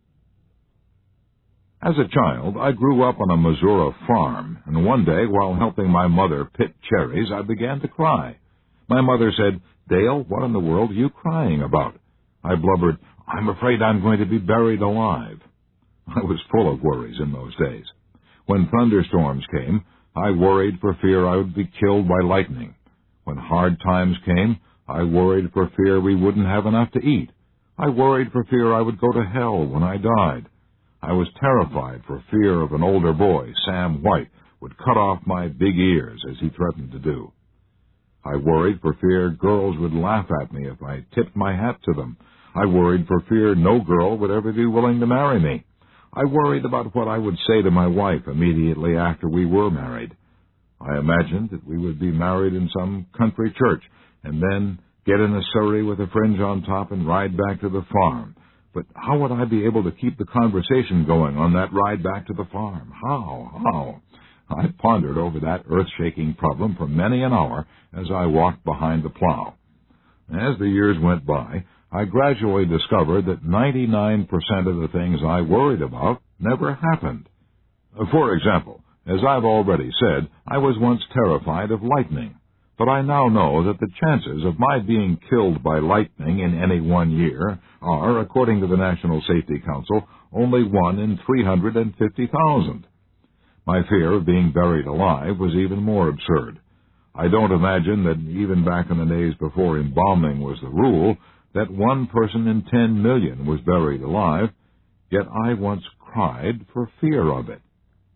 As a child, I grew up on a Missouri farm, and one day, while helping my mother pick cherries, I began to cry. My mother said, "Dale, what in the world are you crying about?" I blubbered, "I'm afraid I'm going to be buried alive." I was full of worries in those days. When thunderstorms came, I worried for fear I would be killed by lightning. When hard times came, I worried for fear we wouldn't have enough to eat. I worried for fear I would go to hell when I died. I was terrified for fear of an older boy, Sam White, would cut off my big ears as he threatened to do. I worried for fear girls would laugh at me if I tipped my hat to them. I worried for fear no girl would ever be willing to marry me. I worried about what I would say to my wife immediately after we were married. I imagined that we would be married in some country church and then get in a surrey with a fringe on top and ride back to the farm. But how would I be able to keep the conversation going on that ride back to the farm? How? I pondered over that earth-shaking problem for many an hour as I walked behind the plow. As the years went by, I gradually discovered that 99% of the things I worried about never happened. For example, as I've already said, I was once terrified of lightning, but I now know that the chances of my being killed by lightning in any one year are, according to the National Safety Council, only 1 in 350,000. My fear of being buried alive was even more absurd. I don't imagine that even back in the days before embalming was the rule, that 1 person in 10 million was buried alive, yet I once cried for fear of it.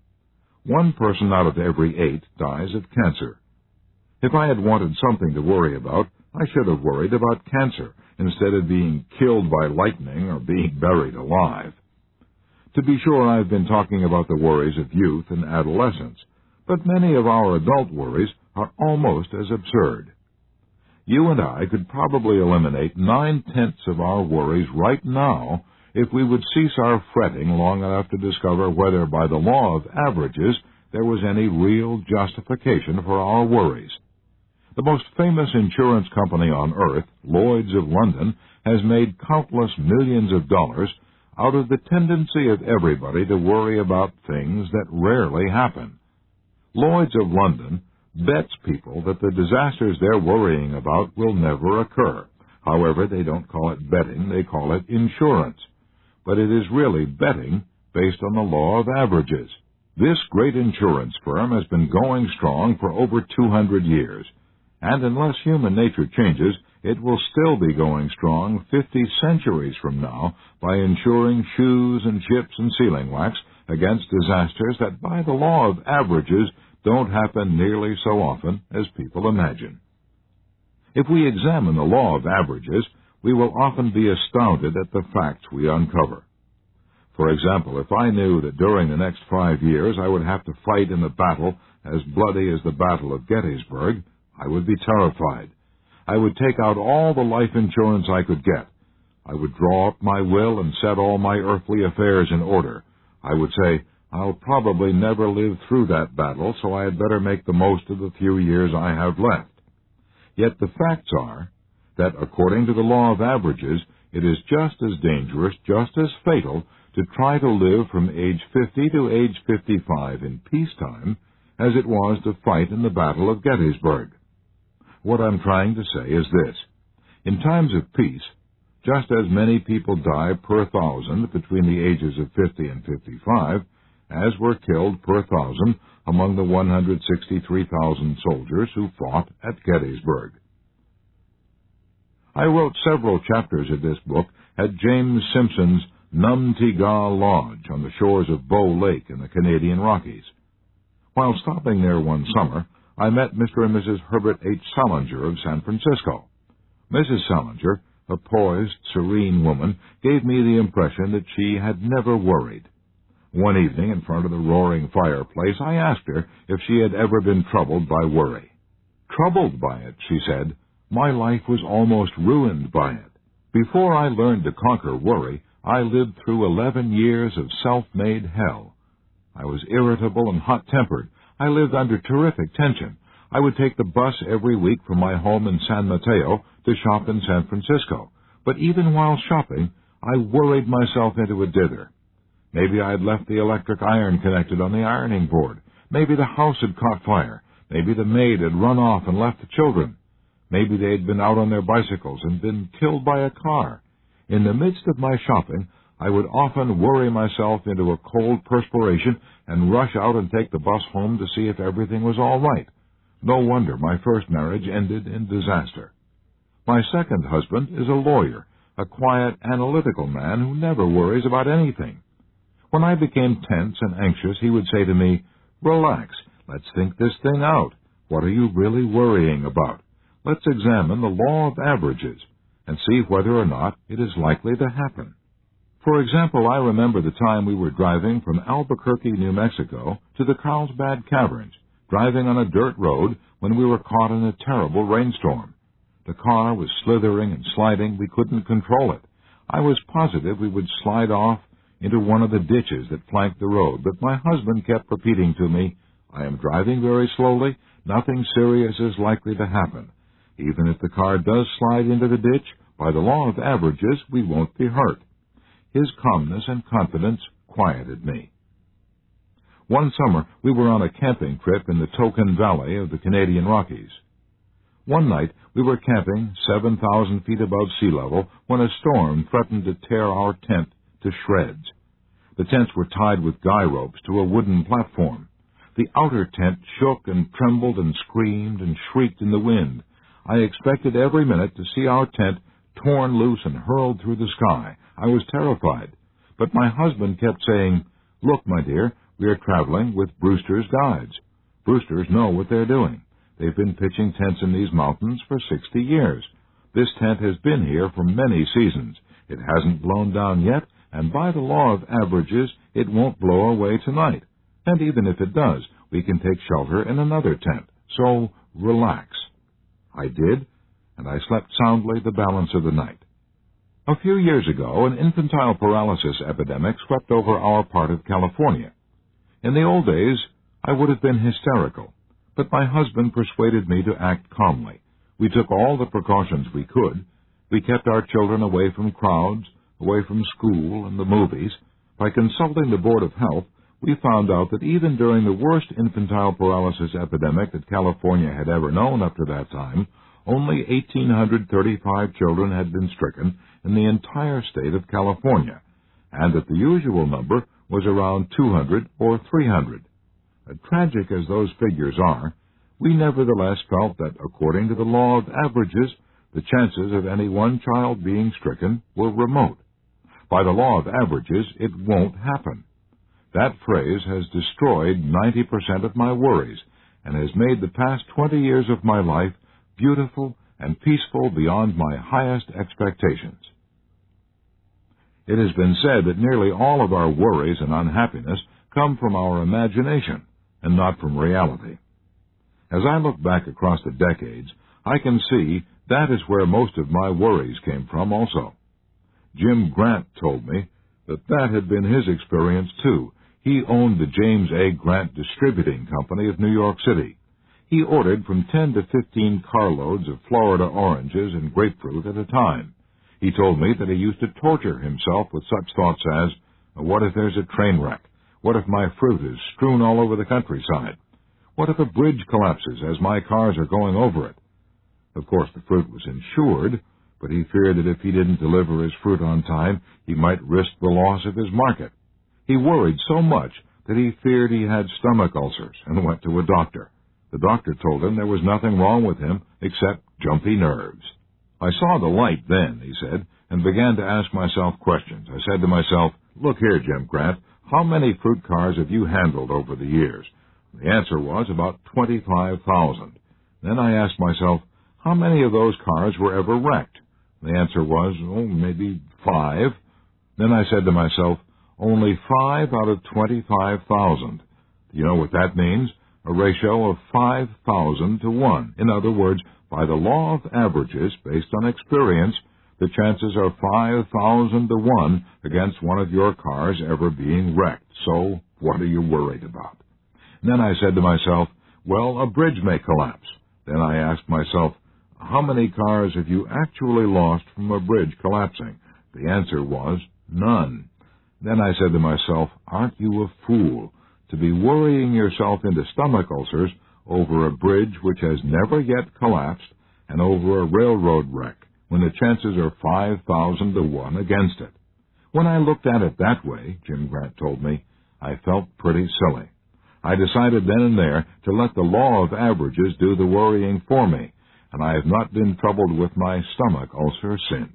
1 person out of every 8 dies of cancer. If I had wanted something to worry about, I should have worried about cancer instead of being killed by lightning or being buried alive. To be sure, I've been talking about the worries of youth and adolescence, but many of our adult worries are almost as absurd. You and I could probably eliminate 9/10 of our worries right now if we would cease our fretting long enough to discover whether by the law of averages there was any real justification for our worries. The most famous insurance company on earth, Lloyd's of London, has made countless millions of dollars out of the tendency of everybody to worry about things that rarely happen. Lloyd's of London bets people that the disasters they're worrying about will never occur. However, they don't call it betting, they call it insurance. But it is really betting based on the law of averages. This great insurance firm has been going strong for over 200 years, and unless human nature changes, it will still be going strong 50 centuries from now by insuring shoes and ships and sealing wax against disasters that by the law of averages don't happen nearly so often as people imagine. If we examine the law of averages, we will often be astounded at the facts we uncover. For example, if I knew that during the next 5 years I would have to fight in a battle as bloody as the Battle of Gettysburg, I would be terrified. I would take out all the life insurance I could get. I would draw up my will and set all my earthly affairs in order. I would say, I'll probably never live through that battle, so I had better make the most of the few years I have left. Yet the facts are that, according to the law of averages, it is just as dangerous, just as fatal, to try to live from age 50 to age 55 in peacetime as it was to fight in the Battle of Gettysburg. What I'm trying to say is this. In times of peace, just as many people die per 1,000 between the ages of 50 and 55 as were killed per 1,000 among the 163,000 soldiers who fought at Gettysburg. I wrote several chapters of this book at James Simpson's Numtiga Lodge on the shores of Bow Lake in the Canadian Rockies. While stopping there one summer, I met Mr. and Mrs. Herbert H. Salinger of San Francisco. Mrs. Salinger, a poised, serene woman, gave me the impression that she had never worried. One evening, in front of the roaring fireplace, I asked her if she had ever been troubled by worry. Troubled by it, she said. My life was almost ruined by it. Before I learned to conquer worry, I lived through 11 years of self-made hell. I was irritable and hot-tempered. I lived under terrific tension. I would take the bus every week from my home in San Mateo to shop in San Francisco. But even while shopping, I worried myself into a dither. Maybe I had left the electric iron connected on the ironing board. Maybe the house had caught fire. Maybe the maid had run off and left the children. Maybe they had been out on their bicycles and been killed by a car. In the midst of my shopping, I would often worry myself into a cold perspiration and rush out and take the bus home to see if everything was all right. No wonder my first marriage ended in disaster. My second husband is a lawyer, a quiet, analytical man who never worries about anything. When I became tense and anxious, he would say to me, "Relax, let's think this thing out. What are you really worrying about? Let's examine the law of averages and see whether or not it is likely to happen." For example, I remember the time we were driving from Albuquerque, New Mexico, to the Carlsbad Caverns, driving on a dirt road when we were caught in a terrible rainstorm. The car was slithering and sliding. We couldn't control it. I was positive we would slide off into one of the ditches that flanked the road, but my husband kept repeating to me, "I am driving very slowly. Nothing serious is likely to happen. Even if the car does slide into the ditch, by the law of averages, we won't be hurt." His calmness and confidence quieted me. One summer, we were on a camping trip in the Token Valley of the Canadian Rockies. One night, we were camping 7,000 feet above sea level when a storm threatened to tear our tent to shreds. The tents were tied with guy ropes to a wooden platform. The outer tent shook and trembled and screamed and shrieked in the wind. I expected every minute to see our tent torn loose and hurled through the sky. I was terrified. But my husband kept saying, "Look, my dear, we are traveling with Brewster's Guides. Brewsters know what they're doing. They've been pitching tents in these mountains for 60 years. This tent has been here for many seasons. It hasn't blown down yet, and by the law of averages, it won't blow away tonight. And even if it does, we can take shelter in another tent. So relax." I did, and I slept soundly the balance of the night. A few years ago, an infantile paralysis epidemic swept over our part of California. In the old days, I would have been hysterical, but my husband persuaded me to act calmly. We took all the precautions we could. We kept our children away from crowds, away from school and the movies. By consulting the Board of Health, we found out that even during the worst infantile paralysis epidemic that California had ever known up to that time, only 1,835 children had been stricken in the entire state of California, and that the usual number was around 200 or 300. Tragic as those figures are, we nevertheless felt that, according to the law of averages, the chances of any one child being stricken were remote. By the law of averages, it won't happen. That phrase has destroyed 90% of my worries and has made the past 20 years of my life beautiful and peaceful beyond my highest expectations. It has been said that nearly all of our worries and unhappiness come from our imagination and not from reality. As I look back across the decades, I can see that is where most of my worries came from also. Jim Grant told me that had been his experience too. He owned the James A. Grant Distributing Company of New York City. He ordered from 10 to 15 carloads of Florida oranges and grapefruit at a time. He told me that he used to torture himself with such thoughts as, "What if there's a train wreck? What if my fruit is strewn all over the countryside? What if a bridge collapses as my cars are going over it?" Of course, the fruit was insured, but he feared that if he didn't deliver his fruit on time, he might risk the loss of his market. He worried so much that he feared he had stomach ulcers and went to a doctor. The doctor told him there was nothing wrong with him except jumpy nerves. I saw the light then, he said, and began to ask myself questions. I said to myself, "Look here, Jim Grant, how many fruit cars have you handled over the years?" The answer was about 25,000. Then I asked myself, how many of those cars were ever wrecked? The answer was, maybe 5. Then I said to myself, only 5 out of 25,000. Do you know what that means? A ratio of 5,000 to 1. In other words, by the law of averages, based on experience, the chances are 5,000 to 1 against one of your cars ever being wrecked. So what are you worried about? And then I said to myself, well, a bridge may collapse. Then I asked myself, how many cars have you actually lost from a bridge collapsing? The answer was none. Then I said to myself, aren't you a fool to be worrying yourself into stomach ulcers over a bridge which has never yet collapsed and over a railroad wreck when the chances are 5,000 to 1 against it? When I looked at it that way, Jim Grant told me, I felt pretty silly. I decided then and there to let the law of averages do the worrying for me, and I have not been troubled with my stomach ulcer since.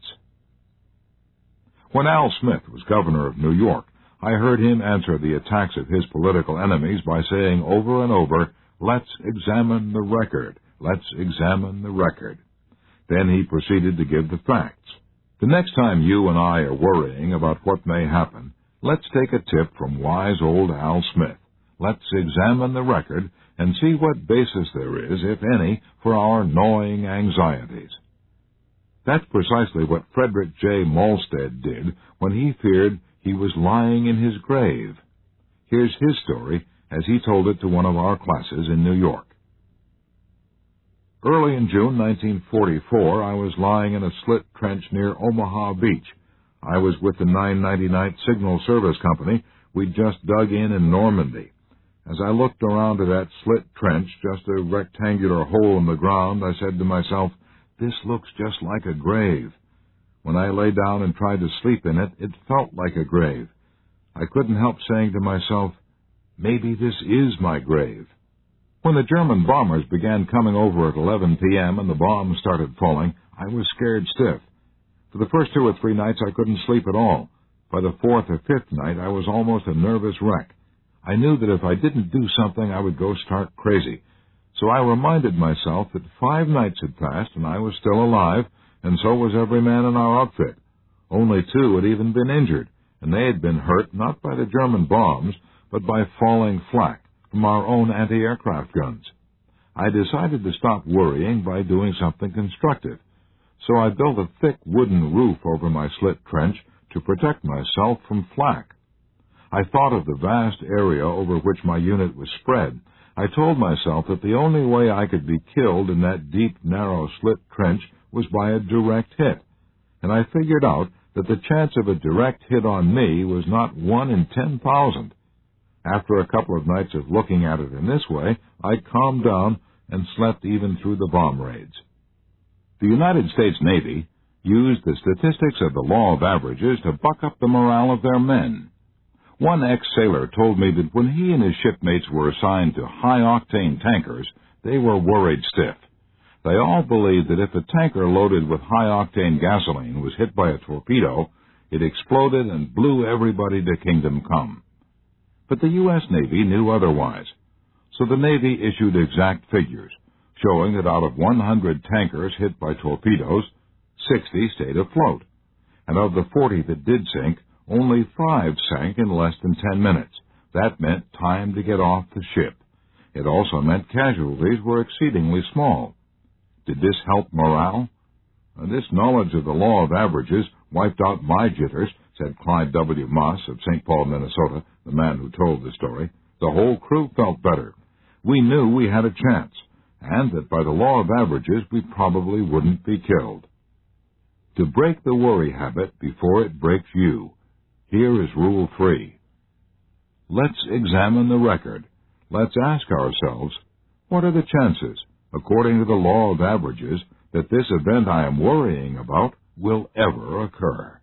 When Al Smith was governor of New York, I heard him answer the attacks of his political enemies by saying over and over, "Let's examine the record. Let's examine the record." Then he proceeded to give the facts. The next time you and I are worrying about what may happen, let's take a tip from wise old Al Smith. Let's examine the record and see what basis there is, if any, for our gnawing anxieties. That's precisely what Frederick J. Malstead did when he feared he was lying in his grave. Here's his story as he told it to one of our classes in New York. Early in June 1944, I was lying in a slit trench near Omaha Beach. I was with the 999th Signal Service Company. We'd just dug in Normandy. As I looked around at that slit trench, just a rectangular hole in the ground, I said to myself, "This looks just like a grave." When I lay down and tried to sleep in it, it felt like a grave. I couldn't help saying to myself, "Maybe this is my grave." When the German bombers began coming over at 11 p.m. and the bombs started falling, I was scared stiff. For the first 2 or 3 nights, I couldn't sleep at all. By the 4th or 5th night, I was almost a nervous wreck. I knew that if I didn't do something, I would go stark crazy. So I reminded myself that 5 nights had passed and I was still alive, and so was every man in our outfit. Only 2 had even been injured, and they had been hurt not by the German bombs, but by falling flak from our own anti-aircraft guns. I decided to stop worrying by doing something constructive. So I built a thick wooden roof over my slit trench to protect myself from flak. I thought of the vast area over which my unit was spread. I told myself that the only way I could be killed in that deep, narrow slit trench was by a direct hit. And I figured out that the chance of a direct hit on me was not 1 in 10,000. After a couple of nights of looking at it in this way, I calmed down and slept even through the bomb raids. The United States Navy used the statistics of the law of averages to buck up the morale of their men. One ex-sailor told me that when he and his shipmates were assigned to high-octane tankers, they were worried stiff. They all believed that if a tanker loaded with high-octane gasoline was hit by a torpedo, it exploded and blew everybody to kingdom come. But the U.S. Navy knew otherwise, so the Navy issued exact figures, showing that out of 100 tankers hit by torpedoes, 60 stayed afloat, and of the 40 that did sink, only 5 sank in less than 10 minutes. That meant time to get off the ship. It also meant casualties were exceedingly small. Did this help morale? This knowledge of the law of averages wiped out my jitters, said Clyde W. Moss of St. Paul, Minnesota, the man who told the story. The whole crew felt better. We knew we had a chance, and that by the law of averages we probably wouldn't be killed. To break the worry habit before it breaks you, here is Rule 3. Let's examine the record. Let's ask ourselves, what are the chances, according to the law of averages, that this event I am worrying about will ever occur?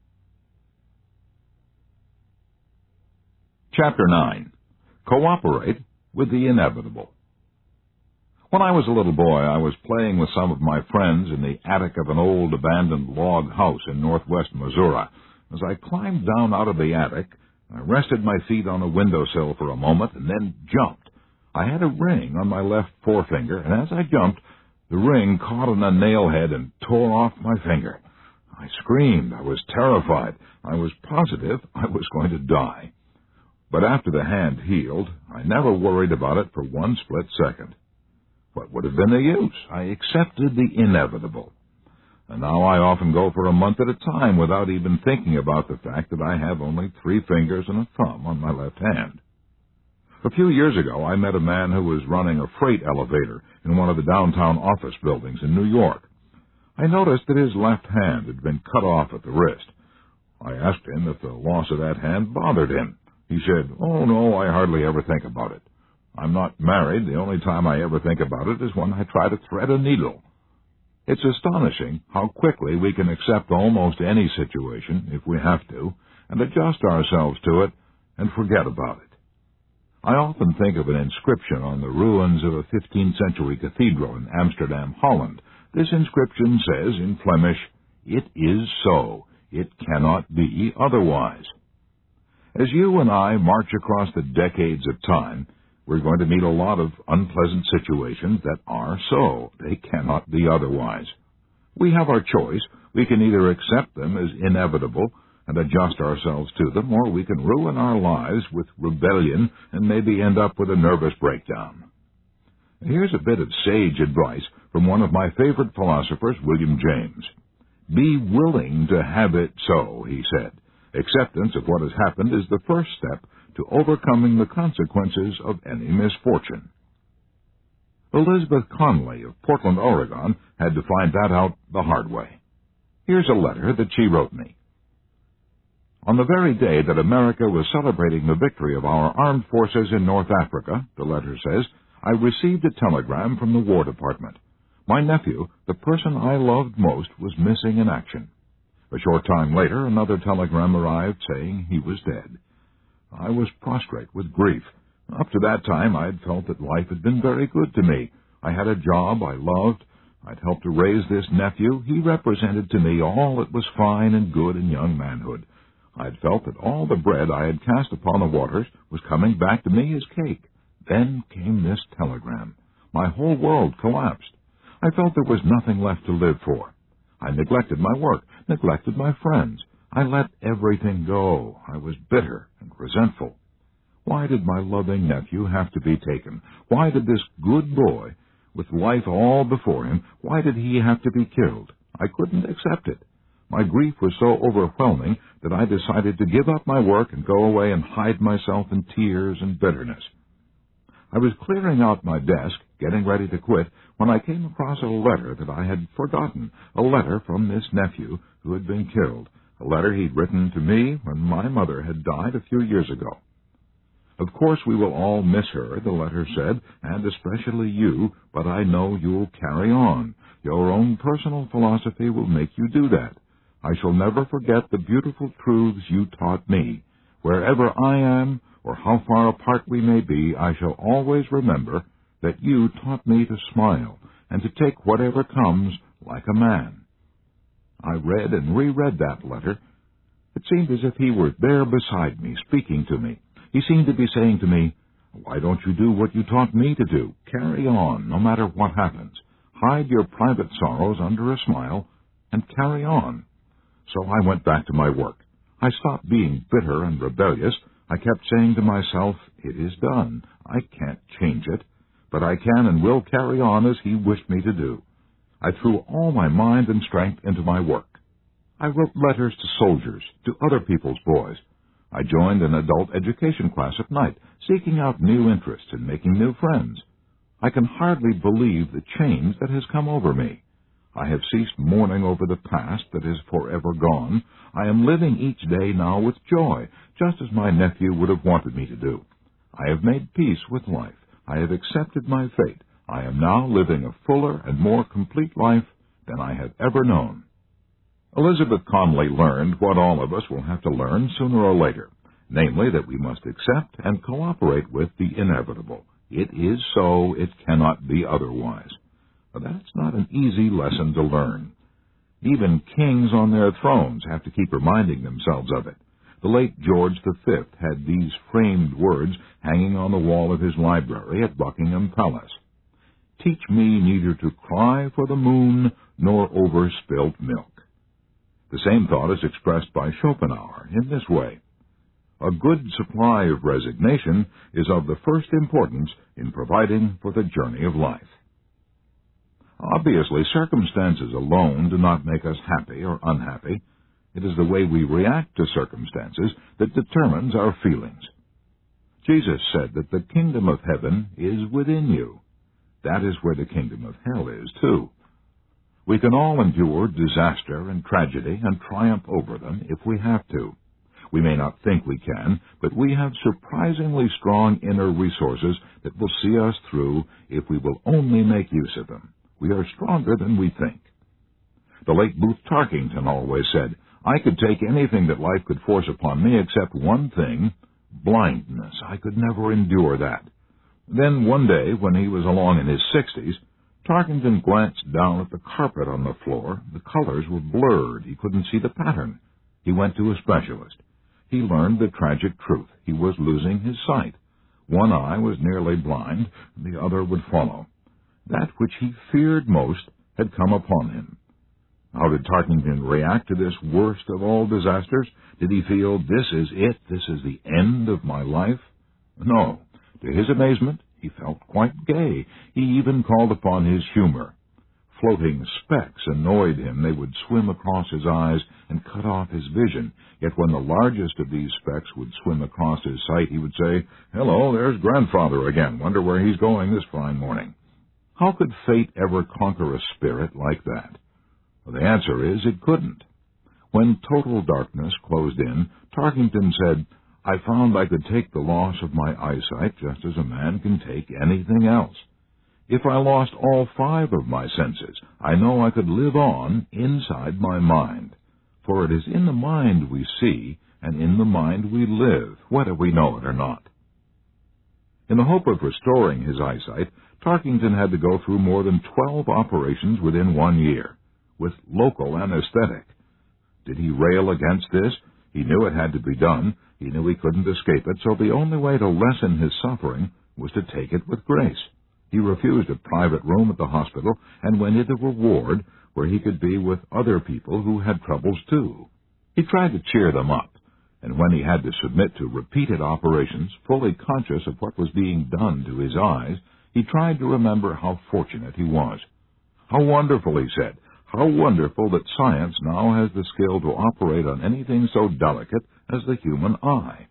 Chapter 9. Cooperate with the Inevitable. When I was a little boy, I was playing with some of my friends in the attic of an old abandoned log house in northwest Missouri. As I climbed down out of the attic, I rested my feet on a windowsill for a moment and then jumped. I had a ring on my left forefinger, and as I jumped, the ring caught on a nail head and tore off my finger. I screamed. I was terrified. I was positive I was going to die. But after the hand healed, I never worried about it for one split second. What would have been the use? I accepted the inevitable. And now I often go for a month at a time without even thinking about the fact that I have only 3 fingers and a thumb on my left hand. A few years ago, I met a man who was running a freight elevator in one of the downtown office buildings in New York. I noticed that his left hand had been cut off at the wrist. I asked him if the loss of that hand bothered him. He said, "Oh, no, I hardly ever think about it. I'm not married. The only time I ever think about it is when I try to thread a needle." It's astonishing how quickly we can accept almost any situation, if we have to, and adjust ourselves to it and forget about it. I often think of an inscription on the ruins of a 15th century cathedral in Amsterdam, Holland. This inscription says in Flemish, "It is so. It cannot be otherwise." As you and I march across the decades of time, we're going to meet a lot of unpleasant situations that are so. They cannot be otherwise. We have our choice. We can either accept them as inevitable and adjust ourselves to them, or we can ruin our lives with rebellion and maybe end up with a nervous breakdown. Here's a bit of sage advice from one of my favorite philosophers, William James. "Be willing to have it so," he said. "Acceptance of what has happened is the first step to overcoming the consequences of any misfortune." Elizabeth Conley of Portland, Oregon, had to find that out the hard way. Here's a letter that she wrote me. On the very day that America was celebrating the victory of our armed forces in North Africa, the letter says, I received a telegram from the War Department. My nephew, the person I loved most, was missing in action. A short time later, another telegram arrived saying he was dead. I was prostrate with grief. Up to that time, I had felt that life had been very good to me. I had a job I loved. I'd helped to raise this nephew. He represented to me all that was fine and good in young manhood. I'd felt that all the bread I had cast upon the waters was coming back to me as cake. Then came this telegram. My whole world collapsed. I felt there was nothing left to live for. I neglected my work, neglected my friends. I let everything go. I was bitter and resentful. Why did my loving nephew have to be taken? Why did this good boy, with life all before him, why did he have to be killed? I couldn't accept it. My grief was so overwhelming that I decided to give up my work and go away and hide myself in tears and bitterness. I was clearing out my desk, getting ready to quit, when I came across a letter that I had forgotten, a letter from this nephew who had been killed, a letter he'd written to me when my mother had died a few years ago. Of course we will all miss her, the letter said, and especially you, but I know you'll carry on. Your own personal philosophy will make you do that. I shall never forget the beautiful truths you taught me. Wherever I am, or how far apart we may be, I shall always remember that you taught me to smile and to take whatever comes like a man. I read and reread that letter. It seemed as if he were there beside me, speaking to me. He seemed to be saying to me, "Why don't you do what you taught me to do? Carry on, no matter what happens. Hide your private sorrows under a smile and carry on." So I went back to my work. I stopped being bitter and rebellious. I kept saying to myself, "It is done. I can't change it, but I can and will carry on as he wished me to do." I threw all my mind and strength into my work. I wrote letters to soldiers, to other people's boys. I joined an adult education class at night, seeking out new interests and making new friends. I can hardly believe the change that has come over me. I have ceased mourning over the past that is forever gone. I am living each day now with joy, just as my nephew would have wanted me to do. I have made peace with life. I have accepted my fate. I am now living a fuller and more complete life than I have ever known. Elizabeth Conley learned what all of us will have to learn sooner or later, namely that we must accept and cooperate with the inevitable. It is so, it cannot be otherwise. But that's not an easy lesson to learn. Even kings on their thrones have to keep reminding themselves of it. The late George V had these framed words hanging on the wall of his library at Buckingham Palace. "Teach me neither to cry for the moon nor over spilt milk." The same thought is expressed by Schopenhauer in this way: "A good supply of resignation is of the first importance in providing for the journey of life." Obviously, circumstances alone do not make us happy or unhappy. It is the way we react to circumstances that determines our feelings. Jesus said that the kingdom of heaven is within you. That is where the kingdom of hell is, too. We can all endure disaster and tragedy and triumph over them if we have to. We may not think we can, but we have surprisingly strong inner resources that will see us through if we will only make use of them. We are stronger than we think. The late Booth Tarkington always said, "I could take anything that life could force upon me except one thing, Blindness. I could never endure that. Then one day, when he was along in his 60s, Tarkington glanced down at the carpet on the floor. The colors were blurred. He couldn't see the pattern. He went to a specialist. He learned the tragic truth. He was losing his sight. One eye was nearly blind, the other would follow. That which he feared most had come upon him. How did Tarkington react to this worst of all disasters? Did he feel, this is it, this is the end of my life? No. To his amazement, he felt quite gay. He even called upon his humor. Floating specks annoyed him. They would swim across his eyes and cut off his vision. Yet when the largest of these specks would swim across his sight, he would say, "Hello, there's Grandfather again. Wonder where he's going this fine morning." How could fate ever conquer a spirit like that? Well, the answer is it couldn't. When total darkness closed in, Tarkington said, "I found I could take the loss of my eyesight just as a man can take anything else. If I lost all 5 of my senses, I know I could live on inside my mind. For it is in the mind we see, and in the mind we live, whether we know it or not." In the hope of restoring his eyesight, Tarkington had to go through more than 12 operations within 1 year, with local anesthetic. Did he rail against this? He knew it had to be done. He knew he couldn't escape it, so the only way to lessen his suffering was to take it with grace. He refused a private room at the hospital and went into a ward where he could be with other people who had troubles too. He tried to cheer them up, and when he had to submit to repeated operations, fully conscious of what was being done to his eyes, he tried to remember how fortunate he was. How wonderful, he said, how wonderful that science now has the skill to operate on anything so delicate as the human eye.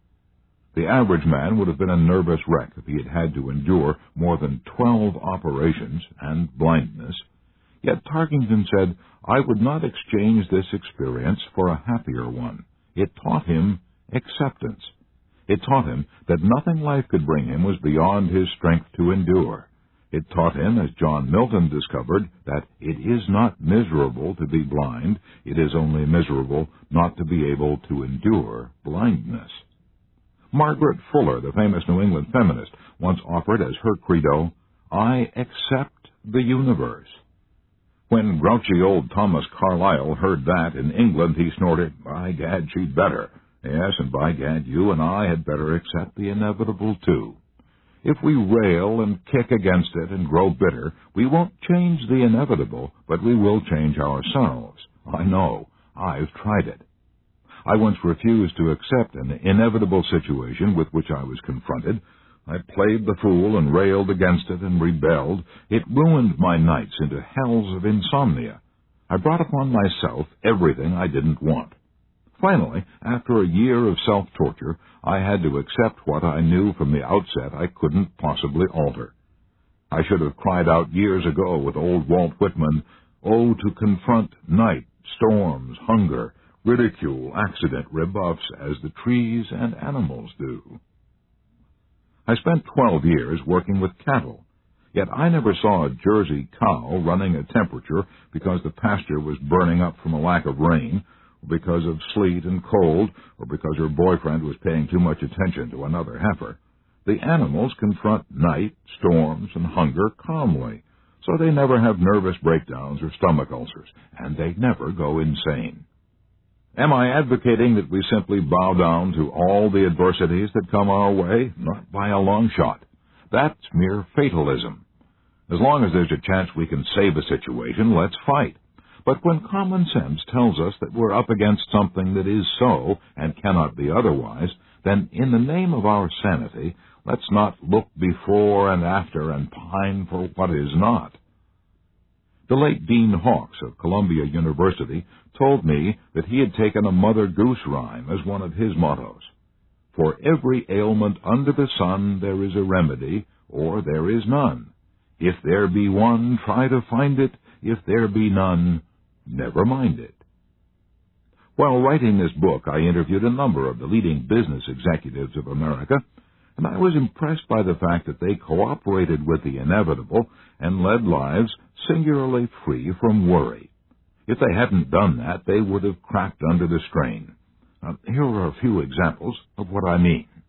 The average man would have been a nervous wreck if he had had to endure more than 12 operations and blindness. Yet Tarkington said, "I would not exchange this experience for a happier one." It taught him acceptance. It taught him that nothing life could bring him was beyond his strength to endure. It taught him, as John Milton discovered, that it is not miserable to be blind, it is only miserable not to be able to endure blindness. Margaret Fuller, the famous New England feminist, once offered as her credo, "I accept the universe." When grouchy old Thomas Carlyle heard that in England, he snorted, "By gad, she'd better. Yes, and by gad, you and I had better accept the inevitable, too. If we rail and kick against it and grow bitter, we won't change the inevitable, but we will change ourselves. I know. I've tried it. I once refused to accept an inevitable situation with which I was confronted. I played the fool and railed against it and rebelled. It ruined my nights into hells of insomnia. I brought upon myself everything I didn't want. Finally, after a year of self-torture, I had to accept what I knew from the outset I couldn't possibly alter. I should have cried out years ago with old Walt Whitman, "Oh, to confront night, storms, hunger, ridicule, accident, rebuffs, as the trees and animals do." I spent 12 years working with cattle, yet I never saw a Jersey cow running a temperature because the pasture was burning up from a lack of rain, or because of sleet and cold, or because her boyfriend was paying too much attention to another heifer. The animals confront night, storms, and hunger calmly, so they never have nervous breakdowns or stomach ulcers, and they never go insane. Am I advocating that we simply bow down to all the adversities that come our way? Not by a long shot. That's mere fatalism. As long as there's a chance we can save a situation, let's fight. But when common sense tells us that we're up against something that is so and cannot be otherwise, then in the name of our sanity, let's not look before and after and pine for what is not. The late Dean Hawkes of Columbia University told me that he had taken a Mother Goose rhyme as one of his mottos. For every ailment under the sun there is a remedy, or there is none. If there be one, try to find it. If there be none, never mind it. While writing this book, I interviewed a number of the leading business executives of America, and I was impressed by the fact that they cooperated with the inevitable and led lives singularly free from worry. If they hadn't done that, they would have cracked under the strain. Here are a few examples of what I mean.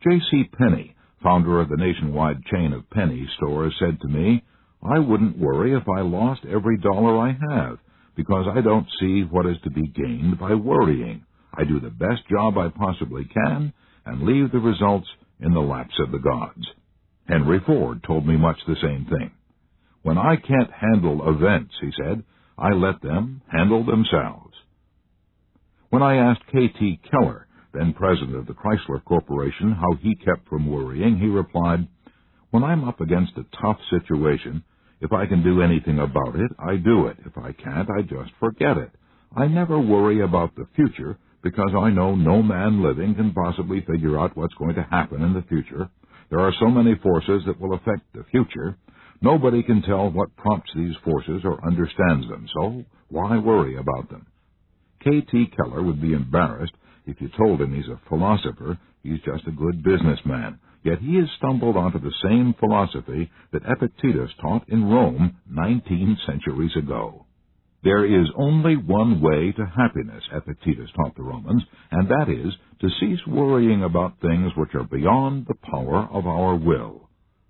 J.C. Penney, founder of the nationwide chain of Penny stores, said to me, "I wouldn't worry if I lost every dollar I have, because I don't see what is to be gained by worrying. I do the best job I possibly can and leave the results in the laps of the gods." Henry Ford told me much the same thing. "When I can't handle events," he said, "I let them handle themselves." When I asked K.T. Keller, then president of the Chrysler Corporation, how he kept from worrying, he replied, "When I'm up against a tough situation, if I can do anything about it, I do it. If I can't, I just forget it. I never worry about the future because I know no man living can possibly figure out what's going to happen in the future. There are so many forces that will affect the future. Nobody can tell what prompts these forces or understands them, so why worry about them?" K.T. Keller would be embarrassed if you told him he's a philosopher. He's just a good businessman. Yet he has stumbled onto the same philosophy that Epictetus taught in Rome 19 centuries ago. There is only one way to happiness, Epictetus taught the Romans, and that is to cease worrying about things which are beyond the power of our will.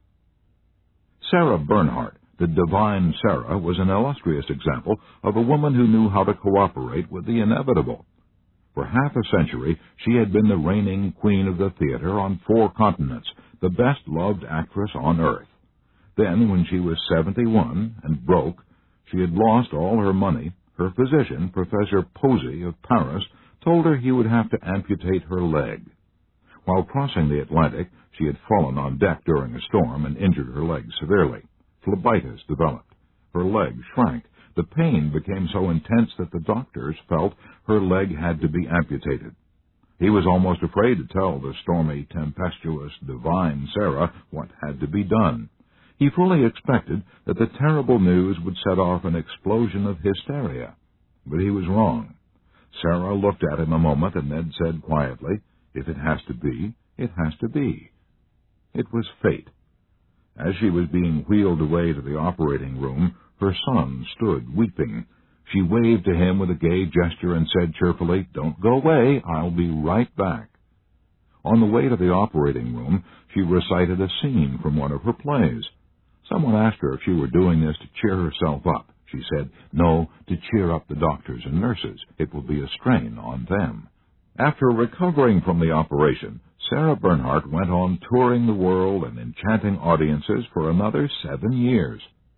Sarah Bernhardt, the divine Sarah, was an illustrious example of a woman who knew how to cooperate with the inevitable. For half a century, she had been the reigning queen of the theater on 4 continents, the best-loved actress on earth. Then, when she was 71 and broke, she had lost all her money, her physician, Professor Posey of Paris, told her he would have to amputate her leg. While crossing the Atlantic, she had fallen on deck during a storm and injured her leg severely. Phlebitis developed. Her leg shrank. The pain became so intense that the doctors felt her leg had to be amputated. He was almost afraid to tell the stormy, tempestuous, divine Sarah what had to be done. He fully expected that the terrible news would set off an explosion of hysteria. But he was wrong. Sarah looked at him a moment and then said quietly, "If it has to be, it has to be." It was fate. As she was being wheeled away to the operating room, her son stood weeping. She waved to him with a gay gesture and said cheerfully, "Don't go away, I'll be right back." On the way to the operating room, she recited a scene from one of her plays. Someone asked her if she were doing this to cheer herself up. She said, "No, to cheer up the doctors and nurses. It will be a strain on them." After recovering from the operation, Sarah Bernhardt went on touring the world and enchanting audiences for another 7 years.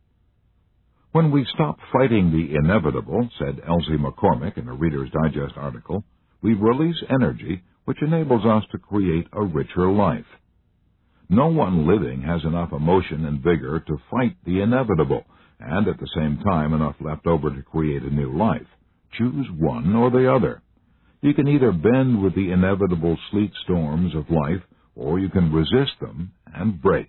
"When we stop fighting the inevitable," said Elsie McCormick in a Reader's Digest article, "we release energy which enables us to create a richer life." No one living has enough emotion and vigor to fight the inevitable, and at the same time enough left over to create a new life. Choose one or the other. You can either bend with the inevitable sleet storms of life, or you can resist them and break.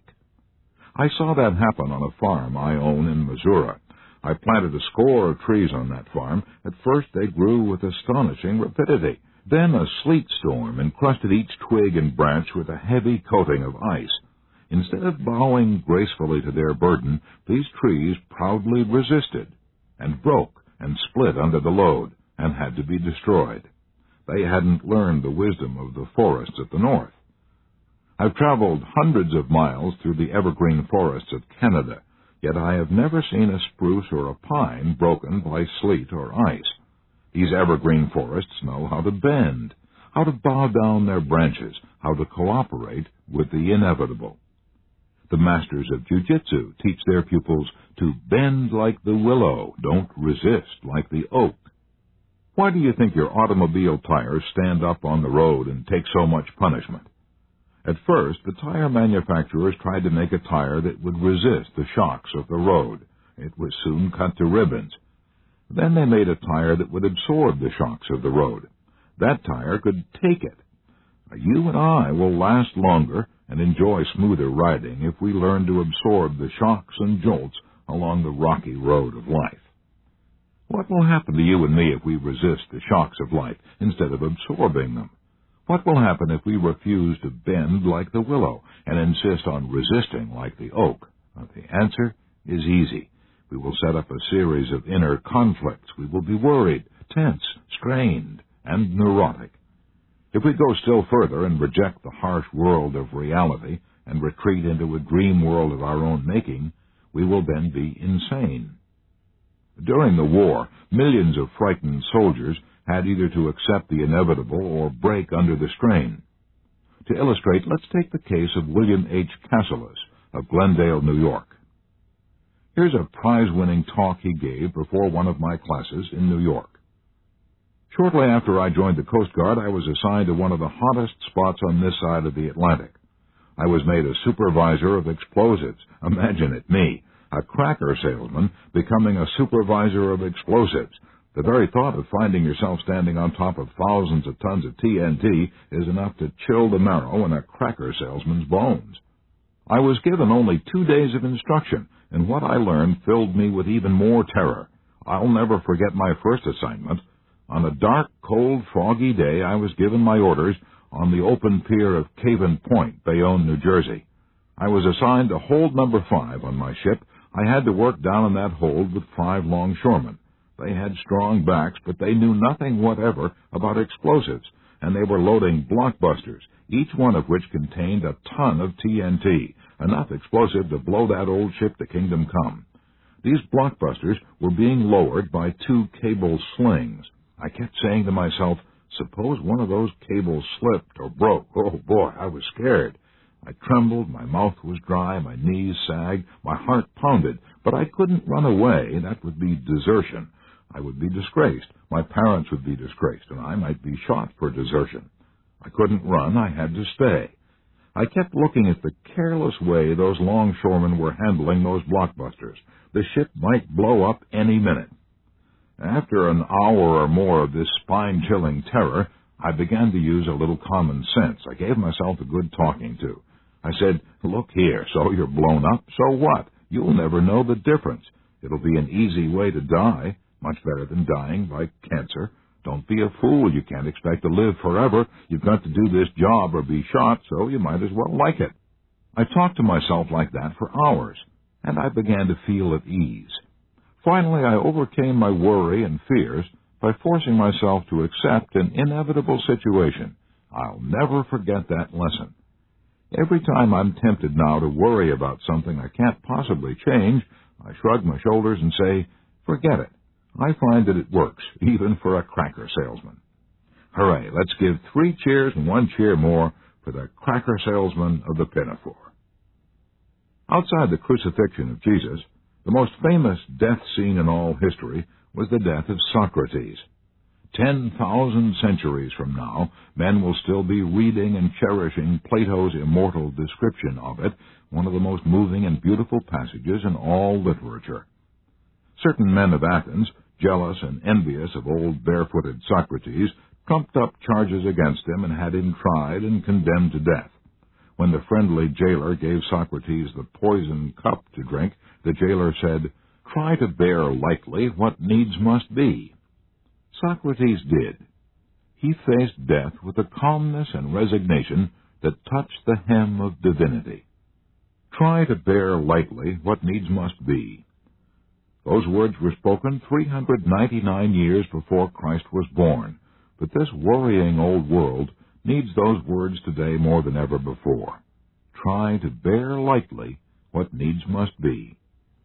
I saw that happen on a farm I own in Missouri. I planted a score of trees on that farm. At first they grew with astonishing rapidity. Then a sleet storm encrusted each twig and branch with a heavy coating of ice. Instead of bowing gracefully to their burden, these trees proudly resisted and broke and split under the load and had to be destroyed. They hadn't learned the wisdom of the forests at the north. I've traveled hundreds of miles through the evergreen forests of Canada, yet I have never seen a spruce or a pine broken by sleet or ice. These evergreen forests know how to bend, how to bow down their branches, how to cooperate with the inevitable. The masters of jiu-jitsu teach their pupils to bend like the willow, don't resist like the oak. Why do you think your automobile tires stand up on the road and take so much punishment? At first, the tire manufacturers tried to make a tire that would resist the shocks of the road. It was soon cut to ribbons. Then they made a tire that would absorb the shocks of the road. That tire could take it. You and I will last longer and enjoy smoother riding if we learn to absorb the shocks and jolts along the rocky road of life. What will happen to you and me if we resist the shocks of life instead of absorbing them? What will happen if we refuse to bend like the willow and insist on resisting like the oak? The answer is easy. We will set up a series of inner conflicts. We will be worried, tense, strained, and neurotic. If we go still further and reject the harsh world of reality and retreat into a dream world of our own making, we will then be insane. During the war, millions of frightened soldiers had either to accept the inevitable or break under the strain. To illustrate, let's take the case of William H. Cassilis of Glendale, New York. Here's a prize-winning talk he gave before one of my classes in New York. Shortly after I joined the Coast Guard, I was assigned to one of the hottest spots on this side of the Atlantic. I was made a supervisor of explosives. Imagine it, me, a cracker salesman, becoming a supervisor of explosives. The very thought of finding yourself standing on top of thousands of tons of TNT is enough to chill the marrow in a cracker salesman's bones. I was given only 2 days of instruction, and what I learned filled me with even more terror. I'll never forget my first assignment. On a dark, cold, foggy day, I was given my orders on the open pier of Caven Point, Bayonne, New Jersey. I was assigned to hold number 5 on my ship. I had to work down in that hold with 5 longshoremen. They had strong backs, but they knew nothing whatever about explosives, and they were loading blockbusters, each one of which contained a ton of TNT, enough explosive to blow that old ship to kingdom come. These blockbusters were being lowered by 2 cable slings. I kept saying to myself, suppose one of those cables slipped or broke. Oh, boy, I was scared. I trembled, my mouth was dry, my knees sagged, my heart pounded, but I couldn't run away. That would be desertion. I would be disgraced. My parents would be disgraced, and I might be shot for desertion. I couldn't run. I had to stay. I kept looking at the careless way those longshoremen were handling those blockbusters. The ship might blow up any minute. After an hour or more of this spine-chilling terror, I began to use a little common sense. I gave myself a good talking to. I said, look here, so you're blown up, so what? You'll never know the difference. It'll be an easy way to die, much better than dying by cancer. Don't be a fool. You can't expect to live forever. You've got to do this job or be shot, so you might as well like it. I talked to myself like that for hours, and I began to feel at ease. Finally, I overcame my worry and fears by forcing myself to accept an inevitable situation. I'll never forget that lesson. Every time I'm tempted now to worry about something I can't possibly change, I shrug my shoulders and say, forget it. I find that it works, even for a cracker salesman. Hooray, let's give 3 cheers and 1 cheer more for the cracker salesman of the Pinafore. Outside the crucifixion of Jesus, the most famous death scene in all history was the death of Socrates. 10,000 centuries from now, men will still be reading and cherishing Plato's immortal description of it, one of the most moving and beautiful passages in all literature. Certain men of Athens, jealous and envious of old barefooted Socrates, trumped up charges against him and had him tried and condemned to death. When the friendly jailer gave Socrates the poisoned cup to drink, the jailer said, try to bear lightly what needs must be. Socrates did. He faced death with a calmness and resignation that touched the hem of divinity. Try to bear lightly what needs must be. Those words were spoken 399 years before Christ was born, but this worrying old world needs those words today more than ever before. Try to bear lightly what needs must be.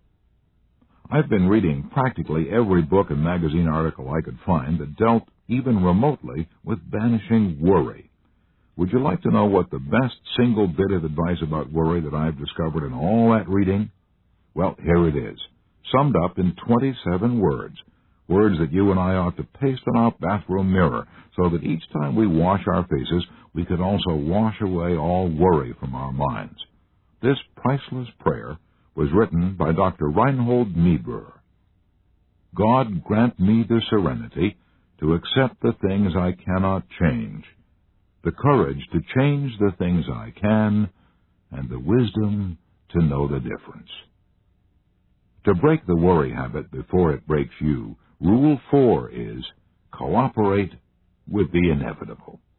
I've been reading practically every book and magazine article I could find that dealt even remotely with banishing worry. Would you like to know what the best single bit of advice about worry that I've discovered in all that reading? Well, here it is, summed up in 27 words, words that you and I ought to paste on our bathroom mirror so that each time we wash our faces, we could also wash away all worry from our minds. This priceless prayer was written by Dr. Reinhold Niebuhr. God grant me the serenity to accept the things I cannot change, the courage to change the things I can, and the wisdom to know the difference. To break the worry habit before it breaks you, Rule 4 is cooperate with the inevitable.